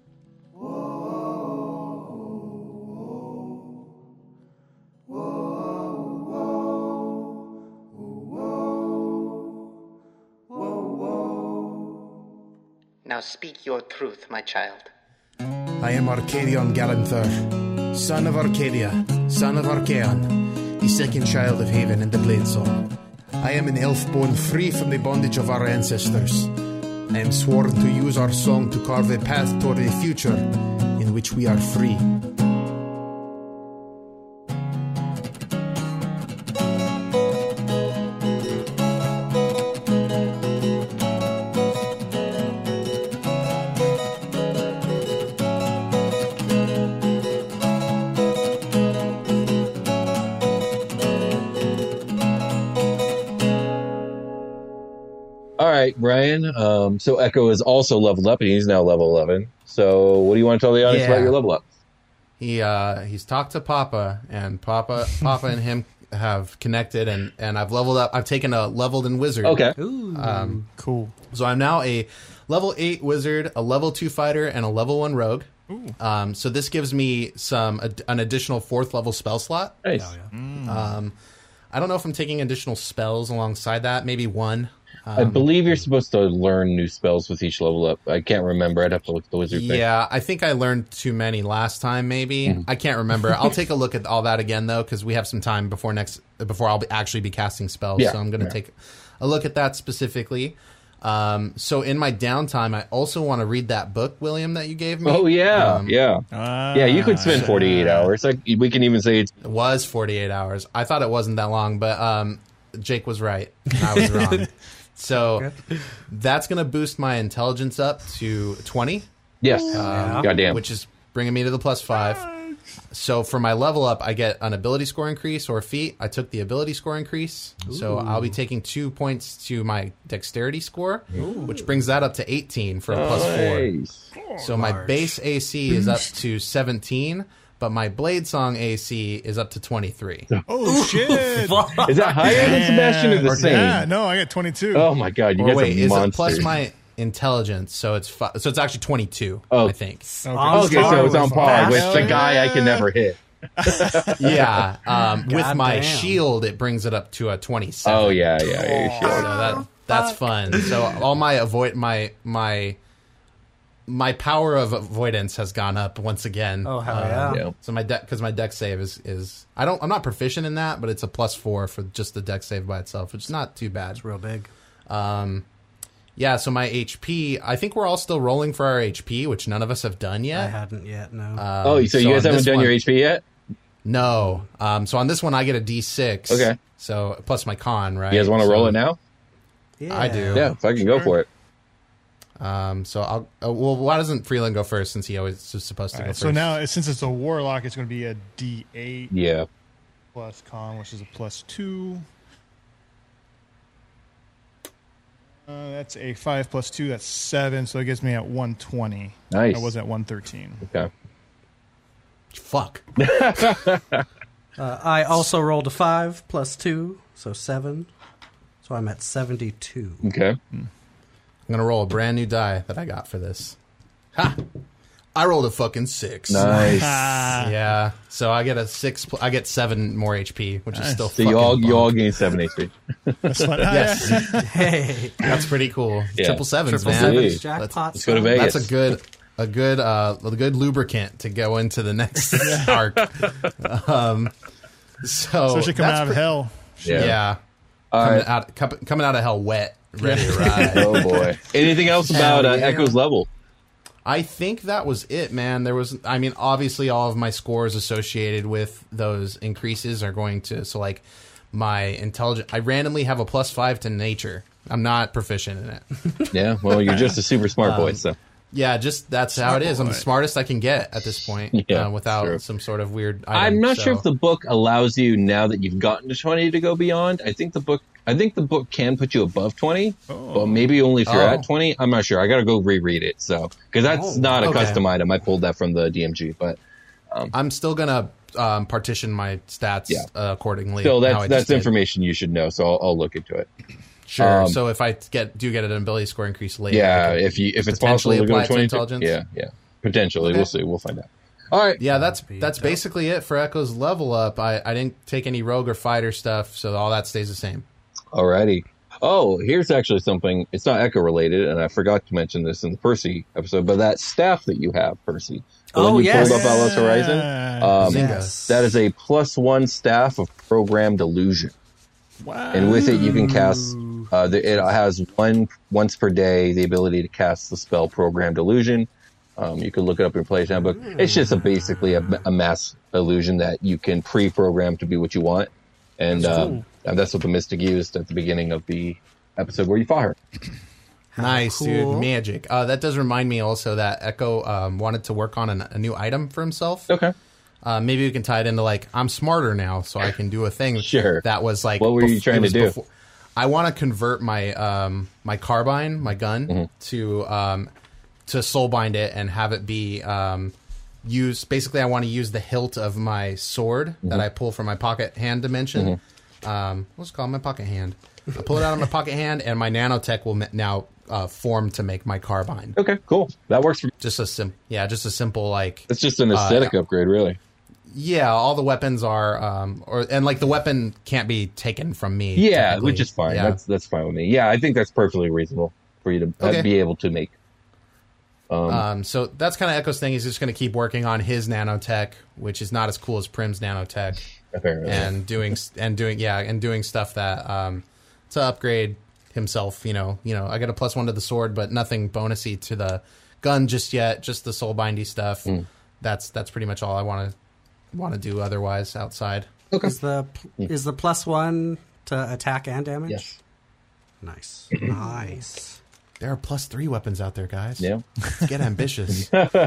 Speaker 10: Now speak your truth, my child.
Speaker 6: I am Arcadion Galanthur, son of Arcadia, son of Archaon, the second child of Haven and the Blade Song. I am an elf born free from the bondage of our ancestors. I am sworn to use our song to carve a path toward a future in which we are free.
Speaker 3: All right, Brian. Um, so Echo is also leveled up, and he's now level eleven. So what do you want to tell the audience
Speaker 6: Yeah.
Speaker 3: about your level up?
Speaker 6: He uh, he's talked to Papa, and Papa Papa and him have connected, and, and I've leveled up. I've taken a leveled in wizard.
Speaker 3: Okay.
Speaker 5: Ooh.
Speaker 6: Um,
Speaker 4: Cool.
Speaker 6: So I'm now a level eight wizard, a level two fighter, and a level one rogue. Um, so this gives me some ad- an additional fourth level spell slot.
Speaker 3: Nice.
Speaker 6: Um, I don't know if I'm taking additional spells alongside that. Maybe one. Um,
Speaker 3: I believe you're supposed to learn new spells with each level up. I can't remember. I'd have to look at the wizard thing.
Speaker 6: Yeah, I think I learned too many last time. Maybe
Speaker 3: Mhm.
Speaker 6: I can't remember. I'll take a look at all that again though, because we have some time before next before I'll be, actually be casting spells.
Speaker 3: Yeah,
Speaker 6: So I'm going to
Speaker 3: yeah.
Speaker 6: take a look at that specifically. Um, so in my downtime, I also want to read that book, William, that you gave me.
Speaker 3: Oh yeah,
Speaker 6: Um,
Speaker 3: yeah, yeah. You could spend forty-eight hours. Like we can even say it's
Speaker 6: It was forty-eight hours. I thought it wasn't that long, but um, Jake was right. And I was wrong. So that's going to boost my intelligence up to twenty.
Speaker 3: yes.
Speaker 6: Um,
Speaker 3: Goddamn.
Speaker 6: Which is bringing me to the plus five. So for my level up, I get an ability score increase or feat. I took the ability score increase. So I'll be taking two points to my dexterity score, which brings that up to eighteen for a plus
Speaker 3: Nice.
Speaker 6: four. So my base A C is up to seventeen, but my Blade Song A C is up to twenty-three.
Speaker 4: Oh shit!
Speaker 3: Is that higher than Sebastian or the
Speaker 4: Or-
Speaker 3: same?
Speaker 4: Yeah, no, I got twenty-two.
Speaker 3: Oh my god, you
Speaker 6: Or
Speaker 3: guys
Speaker 6: wait,
Speaker 3: are
Speaker 6: is
Speaker 3: monsters.
Speaker 6: it plus my intelligence? So it's fi- so it's actually twenty-two,
Speaker 3: Oh.
Speaker 6: I think.
Speaker 5: On
Speaker 3: Okay,
Speaker 5: par
Speaker 3: so it's on
Speaker 5: with
Speaker 3: par
Speaker 5: that.
Speaker 3: with the guy I can never hit.
Speaker 6: Yeah, um, with
Speaker 5: God
Speaker 6: my
Speaker 5: damn.
Speaker 6: shield, it brings it up to a twenty-seven.
Speaker 3: Oh yeah, yeah, yeah.
Speaker 6: So
Speaker 3: Sure.
Speaker 6: that that's fun. So all my avoid my my my power of avoidance has gone up once again.
Speaker 5: Oh, hell
Speaker 6: Um,
Speaker 5: yeah.
Speaker 3: Yeah.
Speaker 6: So my deck because my deck save is is I don't I'm not proficient in that, but it's a plus four for just the deck save by itself, which is not too bad.
Speaker 5: It's real big.
Speaker 6: Um, yeah. So my H P, I think we're all still rolling for our H P, which none of us have done
Speaker 5: I
Speaker 6: yet.
Speaker 5: hadn't yet, no.
Speaker 6: Um,
Speaker 3: Oh, so you guys
Speaker 6: on
Speaker 3: haven't
Speaker 6: this
Speaker 3: done
Speaker 6: one-
Speaker 3: your H P yet?
Speaker 6: No. Um, so on this one, I get a D six.
Speaker 3: Okay.
Speaker 6: So plus my con, right?
Speaker 3: You guys want to
Speaker 6: So
Speaker 3: roll it now?
Speaker 5: yeah.
Speaker 6: I do.
Speaker 3: Yeah, if I can go for it.
Speaker 6: Um, so I'll. Uh, well, why doesn't Freeland go first since he always is supposed to
Speaker 4: All
Speaker 6: go
Speaker 4: right,
Speaker 6: first?
Speaker 4: so now, since it's a warlock, it's going to be a D eight
Speaker 3: Yeah.
Speaker 4: plus con, which is a plus two. Uh, that's a five plus two. That's seven. So it gets me at one twenty.
Speaker 3: Nice.
Speaker 4: I was at one thirteen.
Speaker 3: Okay.
Speaker 6: fuck.
Speaker 5: Uh, I also rolled a five plus two, so seven. So I'm at seventy-two.
Speaker 3: Okay.
Speaker 6: I'm gonna roll a brand new die that I got for this. Ha! I rolled a fucking six.
Speaker 3: Nice.
Speaker 6: Yeah. So I get a six. Pl- I get seven more H P, which is still.
Speaker 3: So
Speaker 6: fucking
Speaker 3: you all you all
Speaker 6: bunk.
Speaker 3: gain seven H P.
Speaker 4: That's fun.
Speaker 6: Yes.
Speaker 5: Hey,
Speaker 6: That's pretty cool.
Speaker 3: Yeah.
Speaker 6: Triple sevens,
Speaker 5: triple
Speaker 6: man.
Speaker 5: sevens,
Speaker 3: Hey,
Speaker 5: jackpot.
Speaker 3: let's go to
Speaker 5: son.
Speaker 3: Vegas.
Speaker 6: That's a good. a good uh, a good lubricant to go into the next arc. Um, so
Speaker 4: Especially coming
Speaker 6: that's
Speaker 4: out of
Speaker 6: pre-
Speaker 4: hell.
Speaker 6: Yeah, yeah.
Speaker 3: All
Speaker 6: coming
Speaker 3: right.
Speaker 6: out com- coming out of hell wet, ready to ride.
Speaker 3: Oh boy. Anything else about uh,
Speaker 6: Hell yeah.
Speaker 3: Echo's level?
Speaker 6: I think that was it, man. There was, I mean, obviously all of my scores associated with those increases are going to, so like my intelligence, I randomly have a plus five to nature. I'm not proficient in it.
Speaker 3: Yeah, well, you're just a super smart boy,
Speaker 6: Um,
Speaker 3: so.
Speaker 6: Yeah, just that's how it is. I'm the smartest I can get at this point
Speaker 3: Yeah,
Speaker 6: uh, without
Speaker 3: true.
Speaker 6: some sort of weird item.
Speaker 3: I'm not
Speaker 6: so.
Speaker 3: sure if the book allows you, now that you've gotten to twenty, to go beyond. I think the book I think the book can put you above twenty, but maybe only if you're
Speaker 6: Oh.
Speaker 3: at twenty. I'm not sure. I got to go reread it, so because that's
Speaker 6: Oh,
Speaker 3: not a
Speaker 6: okay.
Speaker 3: custom item. I pulled that from the D M G, but
Speaker 6: I'm still gonna um, partition my stats
Speaker 3: Yeah.
Speaker 6: uh, accordingly.
Speaker 3: still,
Speaker 6: how
Speaker 3: that's
Speaker 6: I
Speaker 3: that's
Speaker 6: just did.
Speaker 3: information you should know. So I'll, I'll look into it.
Speaker 6: Sure.
Speaker 3: Um,
Speaker 6: so if I get do get an ability score increase later,
Speaker 3: Yeah,
Speaker 6: I can
Speaker 3: if you if it's possible
Speaker 6: potentially
Speaker 3: to go
Speaker 6: apply
Speaker 3: to
Speaker 6: it to
Speaker 3: twenty,
Speaker 6: intelligence.
Speaker 3: yeah, yeah, potentially.
Speaker 6: Okay.
Speaker 3: We'll see. We'll find out. All right.
Speaker 6: Yeah, that's that's basically it for Echo's level up. I, I didn't take any rogue or fighter stuff, so all that stays the same.
Speaker 3: Alrighty. Oh, here's actually something. It's not Echo related, and I forgot to mention this in the Percy episode. But that staff that you have, Percy, the
Speaker 5: Oh,
Speaker 3: one you
Speaker 5: yes.
Speaker 3: pulled up Atlas Horizon, um,
Speaker 5: Yes.
Speaker 3: that is a plus one staff of programmed illusion.
Speaker 4: Wow.
Speaker 3: And with it, you can cast. Uh, the, it has one once per day the ability to cast the spell Programmed Illusion. Um, you can look it up in your player's handbook. It's just a, basically a, a mass illusion that you can pre-program to be what you want, and, um, and that's what the Mystic used at the beginning of the episode where you fought her.
Speaker 6: Nice,
Speaker 5: cool.
Speaker 6: dude. Magic. Uh, that does remind me also that Echo um, wanted to work on an, a new item for himself.
Speaker 3: Okay.
Speaker 6: Uh, maybe we can tie it into like I'm smarter now, so I can do a thing.
Speaker 3: Sure.
Speaker 6: That was like
Speaker 3: What were you
Speaker 6: bef-
Speaker 3: trying
Speaker 6: it was
Speaker 3: to do?
Speaker 6: before- I want to convert my um, my carbine, my gun,
Speaker 3: Mm-hmm.
Speaker 6: to um, to soulbind it and have it be um, used. Basically, I want to use the hilt of my sword
Speaker 3: Mm-hmm.
Speaker 6: that I pull from my pocket hand dimension. Um, what's it called? My pocket hand. I pull it out of my pocket hand, and my nanotech will ma- now uh, form to make my carbine.
Speaker 3: Okay, cool. That works for me.
Speaker 6: Just a sim, yeah, just a simple like.
Speaker 3: It's just an aesthetic upgrade, really.
Speaker 6: Yeah, all the weapons are, um, or and like the weapon can't be taken from me.
Speaker 3: Yeah,
Speaker 6: technically.
Speaker 3: which is fine.
Speaker 6: Yeah.
Speaker 3: That's that's fine with me. Yeah, I think that's perfectly reasonable for you to uh,
Speaker 6: Okay.
Speaker 3: be able to make. Um,
Speaker 6: Um, so that's kind of Echo's thing. He's just going to keep working on his nanotech, which is not as cool as Prim's nanotech,
Speaker 3: apparently.
Speaker 6: and doing and doing yeah, and doing stuff that um, to upgrade himself. You know, you know, I got a plus one to the sword, but nothing bonusy to the gun just yet. Just the soulbindy stuff.
Speaker 3: Mm.
Speaker 6: That's that's pretty much all I want to want to do. Otherwise, outside.
Speaker 3: Okay.
Speaker 5: Is the is the plus one to attack and damage?
Speaker 3: Yes.
Speaker 5: Nice. Nice.
Speaker 6: There are plus three weapons out there, guys.
Speaker 3: Yeah.
Speaker 6: Let's get ambitious.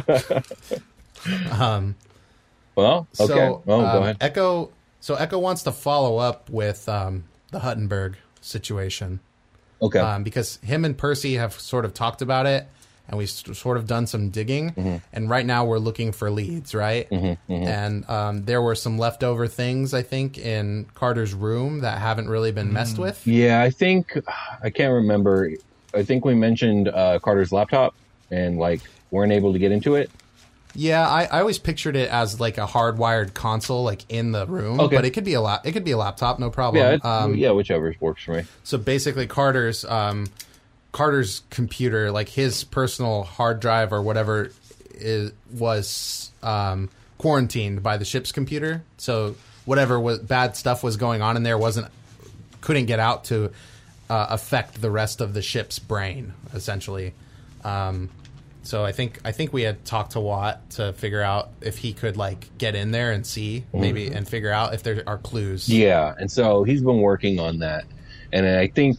Speaker 6: um.
Speaker 3: Well, okay.
Speaker 6: So,
Speaker 3: oh,
Speaker 6: um,
Speaker 3: go ahead.
Speaker 6: Echo. So Echo wants to follow up with um, the Huttenberg situation,
Speaker 3: Okay.
Speaker 6: um, because him and Percy have sort of talked about it, and we've s- sort of done some digging.
Speaker 3: Mm-hmm.
Speaker 6: And right now we're looking for leads, right? And um, there were some leftover things, I think, in Carter's room that haven't really been messed with.
Speaker 3: Yeah, I think I can't remember. I think we mentioned uh, Carter's laptop and like weren't able to get into it.
Speaker 6: Yeah, I, I always pictured it as like a hardwired console, like in the room.
Speaker 3: Okay.
Speaker 6: But it could be a lap. It could be a laptop, no problem.
Speaker 3: Yeah, it,
Speaker 6: Um,
Speaker 3: yeah, whichever works for me.
Speaker 6: So basically, Carter's um, Carter's computer, like his personal hard drive or whatever, is, was um, quarantined by the ship's computer. So whatever was, bad stuff was going on in there wasn't couldn't get out to uh, affect the rest of the ship's brain, essentially. Um, so I think I think we had talked to Watt to figure out if he could like get in there and see maybe and figure out if there are clues.
Speaker 3: Yeah, and so he's been working on that, and I think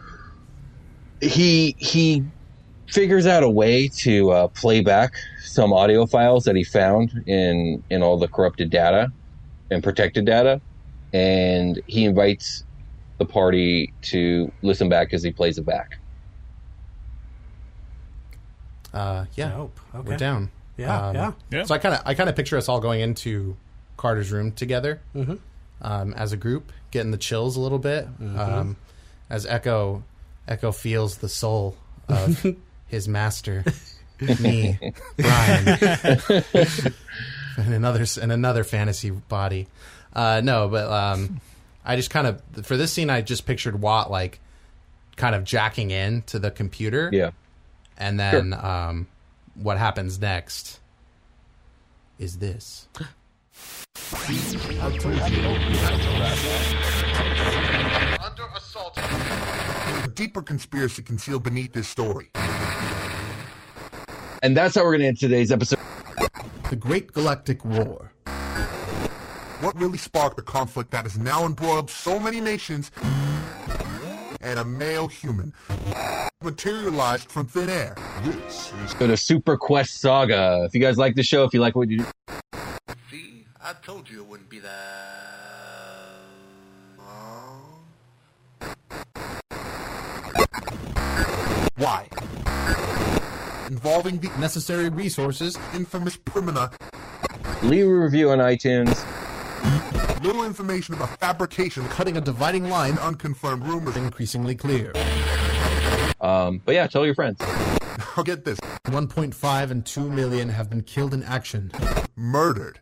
Speaker 3: he he figures out a way to uh, play back some audio files that he found in in all the corrupted data and protected data, and he invites the party to listen back as he plays it back.
Speaker 6: Uh, yeah,
Speaker 5: Dope. Okay.
Speaker 6: we're down.
Speaker 5: Yeah,
Speaker 6: Um,
Speaker 5: yeah.
Speaker 4: Yeah.
Speaker 6: So I kind of I kind of picture us all going into Carter's room together
Speaker 5: Mhm.
Speaker 6: um, as a group, getting the chills a little bit um, as Echo Echo feels the soul of his master, me, Brian, and another and another fantasy body. Uh, no, but um, I just kind of for this scene I just pictured Watt like kind of jacking in to the computer.
Speaker 3: Yeah.
Speaker 6: And then um, what happens next is this.
Speaker 2: Under assault.
Speaker 8: A deeper conspiracy concealed beneath this story.
Speaker 3: And that's how we're going to end today's episode.
Speaker 6: The Great Galactic War.
Speaker 8: What really sparked the conflict that has now embroiled so many nations and a male human materialized from thin air?
Speaker 3: This is go to Super Quest Saga. If you guys like the show, if you like what you do.
Speaker 2: See, I told you it wouldn't be that long.
Speaker 8: Why? Involving the
Speaker 6: necessary resources,
Speaker 8: infamous Primina.
Speaker 3: Leave a review on iTunes.
Speaker 8: Little information about fabrication,
Speaker 6: cutting a dividing line,
Speaker 8: unconfirmed rumors,
Speaker 6: increasingly clear.
Speaker 3: Um, but yeah, tell your friends.
Speaker 8: I'll get this.
Speaker 6: one point five and two million have been killed in action.
Speaker 8: Murdered.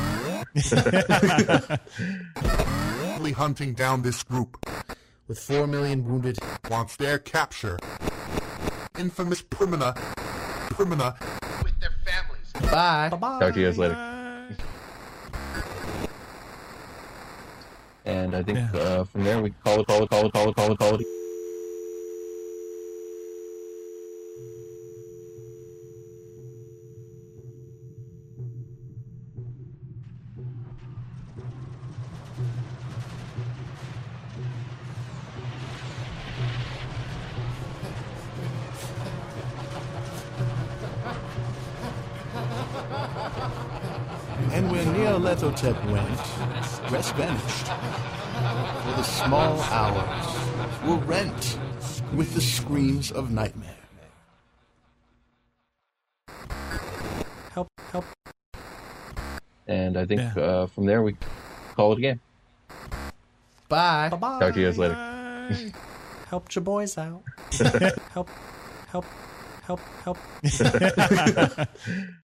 Speaker 8: Hunting down this group.
Speaker 6: With four million wounded.
Speaker 8: Wants their capture. Infamous Primina. Primina.
Speaker 2: With their families.
Speaker 6: Bye.
Speaker 5: Bye-bye.
Speaker 3: Talk to you guys later. And I think yeah. uh, from there we call it, call it, call it, call it, call it, call it.
Speaker 11: And where Nyarlathotep went, rest vanished. For the small hours were rent with the screams of nightmare.
Speaker 5: Help, help.
Speaker 3: And I think
Speaker 4: Yeah.
Speaker 3: uh, from there we call it again.
Speaker 6: Bye.
Speaker 5: Bye-bye.
Speaker 3: Talk to you guys later.
Speaker 5: Help your boys out. help, help, help, help.